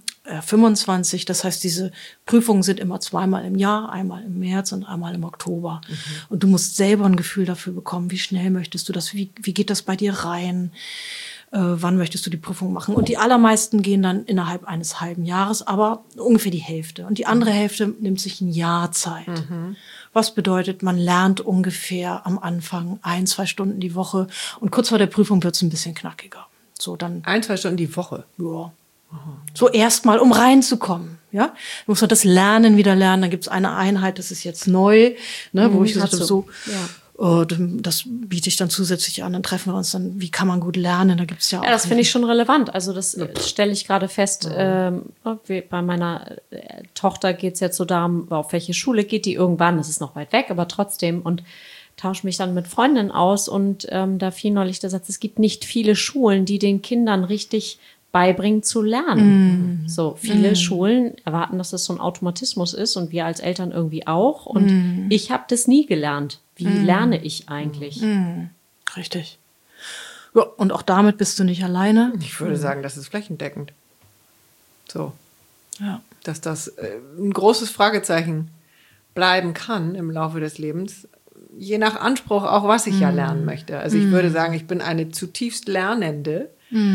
25. Das heißt, diese Prüfungen sind immer zweimal im Jahr, einmal im März und einmal im Oktober. Und du musst selber ein Gefühl dafür bekommen, wie schnell möchtest du das, wie geht das bei dir rein, wann möchtest du die Prüfung machen. Und die allermeisten gehen dann innerhalb eines halben Jahres, aber ungefähr die Hälfte. Und die andere Hälfte nimmt sich ein Jahr Zeit. Was bedeutet, man lernt ungefähr am Anfang 1-2 Stunden die Woche und kurz vor der Prüfung wird es ein bisschen knackiger. So dann 1-2 Stunden die Woche. ja. So erstmal, um reinzukommen, ja. Du musst das Lernen wieder lernen. Dann gibt's eine Einheit, das ist jetzt neu, ne, wo ich gesagt habe, so, das biete ich dann zusätzlich an. Dann treffen wir uns dann, wie kann man gut lernen? Da gibt's ja auch. Ja, das finde ich schon relevant. Also das stelle ich gerade fest. Bei meiner Tochter geht es jetzt so darum, auf welche Schule geht die irgendwann. Das ist noch weit weg, aber trotzdem. Und tausche mich dann mit Freundinnen aus. Und da fiel neulich der Satz, es gibt nicht viele Schulen, die den Kindern richtig beibringen zu lernen. So viele Schulen erwarten, dass das so ein Automatismus ist und wir als Eltern irgendwie auch. Und ich habe das nie gelernt. Wie lerne ich eigentlich? Richtig. Ja, und auch damit bist du nicht alleine. Ich würde sagen, das ist flächendeckend. So. Ja. Dass das ein großes Fragezeichen bleiben kann im Laufe des Lebens, je nach Anspruch auch, was ich ja lernen möchte. Also ich würde sagen, ich bin eine zutiefst Lernende.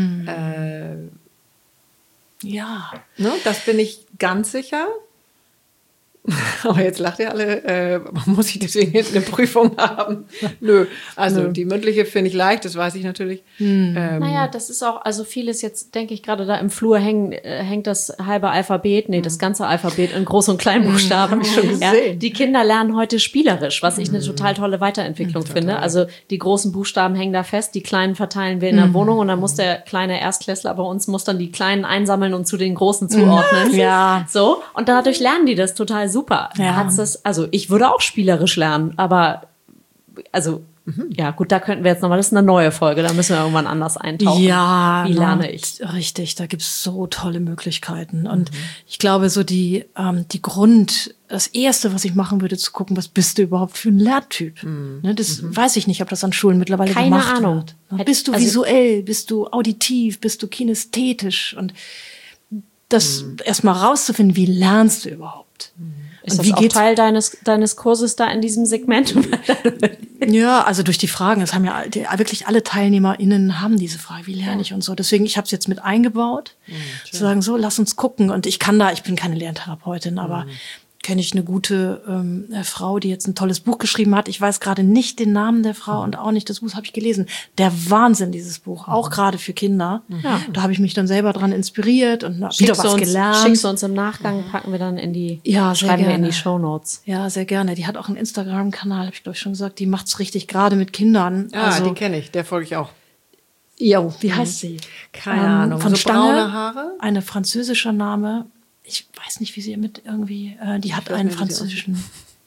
Ja. Ne, das bin ich ganz sicher. Aber jetzt lacht ihr alle, muss ich deswegen jetzt eine Prüfung haben? Nö, also die mündliche finde ich leicht, das weiß ich natürlich. Naja, das ist auch, also vieles jetzt, denke ich, gerade da im Flur hängt das halbe Alphabet, das ganze Alphabet in Groß- und Kleinbuchstaben. Hab ich schon gesehen. Ja, die Kinder lernen heute spielerisch, was ich eine total tolle Weiterentwicklung finde. Also die großen Buchstaben hängen da fest, die kleinen verteilen wir in der Wohnung und dann muss der kleine Erstklässler bei uns muss dann die kleinen einsammeln und zu den großen zuordnen. Ja. So, und dadurch lernen die das total super. Ja. Also ich würde auch spielerisch lernen, aber also Ja, gut, da könnten wir jetzt nochmal, das ist eine neue Folge, da müssen wir irgendwann anders eintauchen. Ja, wie lerne ich? Richtig, da gibt's so tolle Möglichkeiten. Und ich glaube, so das Erste, was ich machen würde, zu gucken, was bist du überhaupt für ein Lerntyp? Ne, das weiß ich nicht, ob das an Schulen mittlerweile Keine gemacht Ahnung. wird. Bist du visuell, bist du auditiv, bist du kinästhetisch? Und das erstmal rauszufinden, wie lernst du überhaupt? Ist Und das auch Teil deines Kurses da in diesem Segment? Ja, also durch die Fragen, das haben ja wirklich alle TeilnehmerInnen haben diese Frage, wie lerne ich und so. Deswegen, ich habe es jetzt mit eingebaut, zu sagen, so, lass uns gucken. Und ich bin keine Lerntherapeutin, aber kenne ich eine gute Frau, die jetzt ein tolles Buch geschrieben hat. Ich weiß gerade nicht den Namen der Frau und auch nicht, das Buch habe ich gelesen. Der Wahnsinn, dieses Buch, auch gerade für Kinder. Ja. Da habe ich mich dann selber dran inspiriert und wieder was gelernt. Schickst du uns im Nachgang, packen wir dann schreiben wir in die Shownotes. Ja, sehr gerne. Die hat auch einen Instagram-Kanal, habe ich glaube ich schon gesagt. Die macht's richtig, gerade mit Kindern. Die kenne ich, der folge ich auch. Jo, wie heißt sie? Keine Ahnung. Von so Stange, braune Haare? Eine französischer Name. Ich weiß nicht, wie sie mit irgendwie, die hat einen französischen.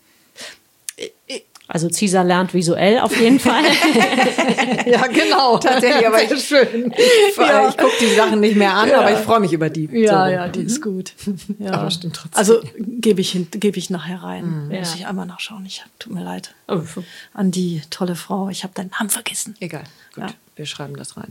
Also Cesar lernt visuell auf jeden Fall. Ja, genau. Tatsächlich, aber schön. Ich gucke die Sachen nicht mehr an, aber ich freue mich über die. Ja, die ist gut. Ja. Aber stimmt trotzdem. Also gebe ich nachher rein. Muss ich einmal nachschauen. Tut mir leid. An die tolle Frau. Ich habe deinen Namen vergessen. Egal. Gut, wir schreiben das rein.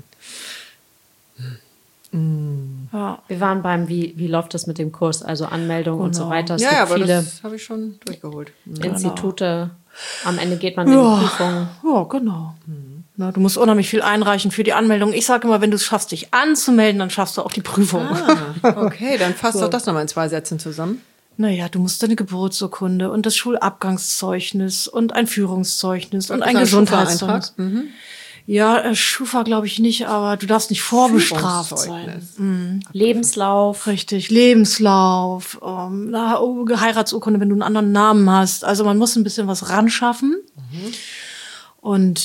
Ja. Wir waren beim, wie läuft das mit dem Kurs, also Anmeldung und so weiter. Es Ja, gibt aber viele das habe ich schon durchgeholt. Institute. Am Ende geht man in die Prüfung. Ja, genau. Na, du musst unheimlich viel einreichen für die Anmeldung. Ich sage immer, wenn du es schaffst, dich anzumelden, dann schaffst du auch die Prüfung. Okay, dann fasst doch das nochmal in 2 Sätzen zusammen. Naja, du musst deine Geburtsurkunde und das Schulabgangszeugnis und ein Führungszeugnis und ein Gesundheitszeugnis. Ja, Schufa glaube ich nicht, aber du darfst nicht vorbestraft sein. Lebenslauf. Richtig, Lebenslauf, Heiratsurkunde, wenn du einen anderen Namen hast. Also man muss ein bisschen was ranschaffen. Und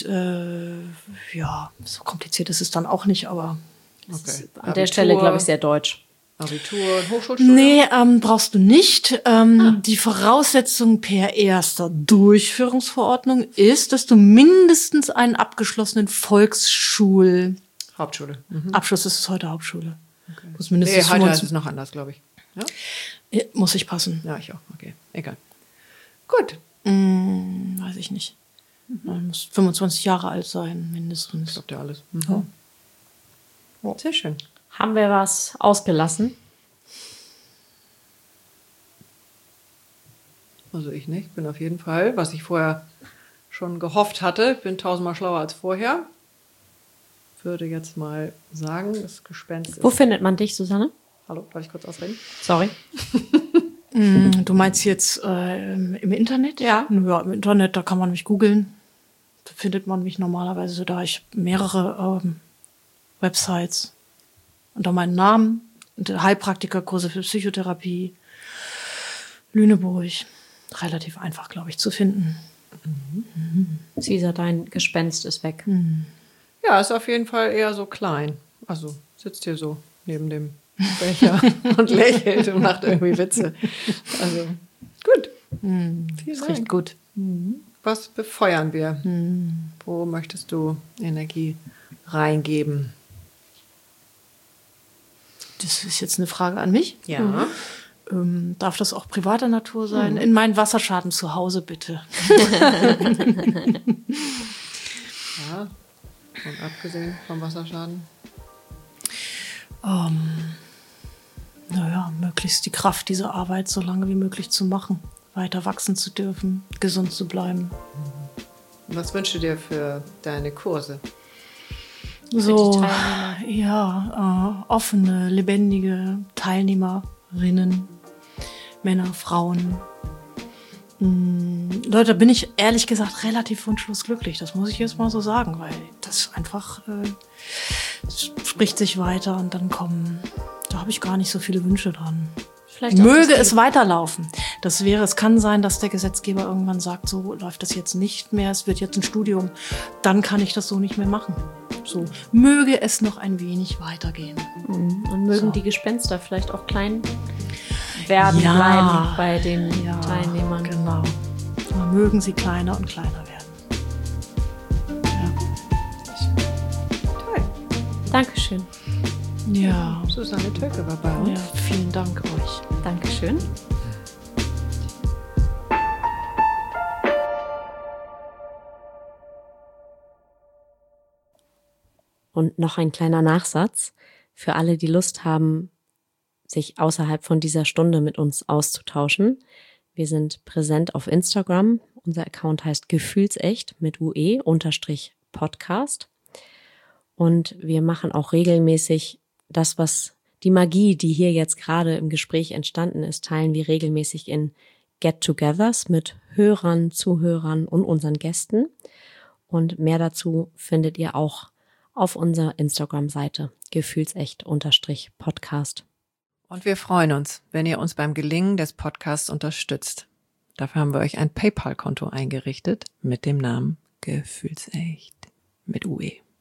so kompliziert ist es dann auch nicht, aber an der Stelle, glaube ich, sehr deutsch. Abitur und Hochschulstudium? Nee, brauchst du nicht. Die Voraussetzung per erster Durchführungsverordnung ist, dass du mindestens einen abgeschlossenen Hauptschule. Abschluss ist es heute Hauptschule. Okay. Muss mindestens heute ist es noch anders, glaube ich. Ja? Muss ich passen. Ja, ich auch. Okay, egal. Gut. Weiß ich nicht. Man muss 25 Jahre alt sein, mindestens. Ich glaube dir alles. Ja. Sehr schön. Haben wir was ausgelassen? Also ich nicht. Bin auf jeden Fall, was ich vorher schon gehofft hatte, bin 1000-mal schlauer als vorher. Würde jetzt mal sagen, das Gespenst ist... Wo findet man dich, Susanne? Hallo, darf ich kurz ausreden? Sorry. Du meinst jetzt im Internet? Ja. Ja, im Internet, da kann man mich googeln. Da findet man mich normalerweise da. Ich habe mehrere Websites unter meinem Namen. Heilpraktikerkurse für Psychotherapie. Lüneburg. Relativ einfach, glaube ich, zu finden. Cesar, dein Gespenst ist weg. Ja, ist auf jeden Fall eher so klein. Also sitzt hier so neben dem Becher und lächelt und macht irgendwie Witze. Also gut. Das riecht gut. Was befeuern wir? Wo möchtest du Energie reingeben? Das ist jetzt eine Frage an mich. Ja. Darf das auch privater Natur sein? In meinen Wasserschaden zu Hause, bitte. Ja. Und abgesehen vom Wasserschaden? Möglichst die Kraft dieser Arbeit so lange wie möglich zu machen, weiter wachsen zu dürfen, gesund zu bleiben. Was wünschst du dir für deine Kurse? So, offene, lebendige Teilnehmerinnen, Männer, Frauen. Leute, da bin ich ehrlich gesagt relativ wunschlos glücklich. Das muss ich jetzt mal so sagen, weil das einfach es spricht sich weiter und dann da habe ich gar nicht so viele Wünsche dran. Möge es weiterlaufen. Es kann sein, dass der Gesetzgeber irgendwann sagt, so läuft das jetzt nicht mehr, es wird jetzt ein Studium. Dann kann ich das so nicht mehr machen. So, möge es noch ein wenig weitergehen. Und mögen die Gespenster vielleicht auch klein bleiben bei den Teilnehmern. Genau. Aber mögen sie kleiner und kleiner werden. Dankeschön. Ja. Susanne Töcke war bei uns. Ja, vielen Dank euch. Dankeschön. Und noch ein kleiner Nachsatz für alle, die Lust haben, sich außerhalb von dieser Stunde mit uns auszutauschen. Wir sind präsent auf Instagram. Unser Account heißt gefühlsecht mit UE_Podcast. Und wir machen auch regelmäßig das, was die Magie, die hier jetzt gerade im Gespräch entstanden ist, teilen wir regelmäßig in Get-togethers mit Hörern, Zuhörern und unseren Gästen. Und mehr dazu findet ihr auch auf unserer Instagram-Seite gefühlsecht_Podcast. Und wir freuen uns, wenn ihr uns beim Gelingen des Podcasts unterstützt. Dafür haben wir euch ein PayPal-Konto eingerichtet mit dem Namen Gefühlsecht mit UE.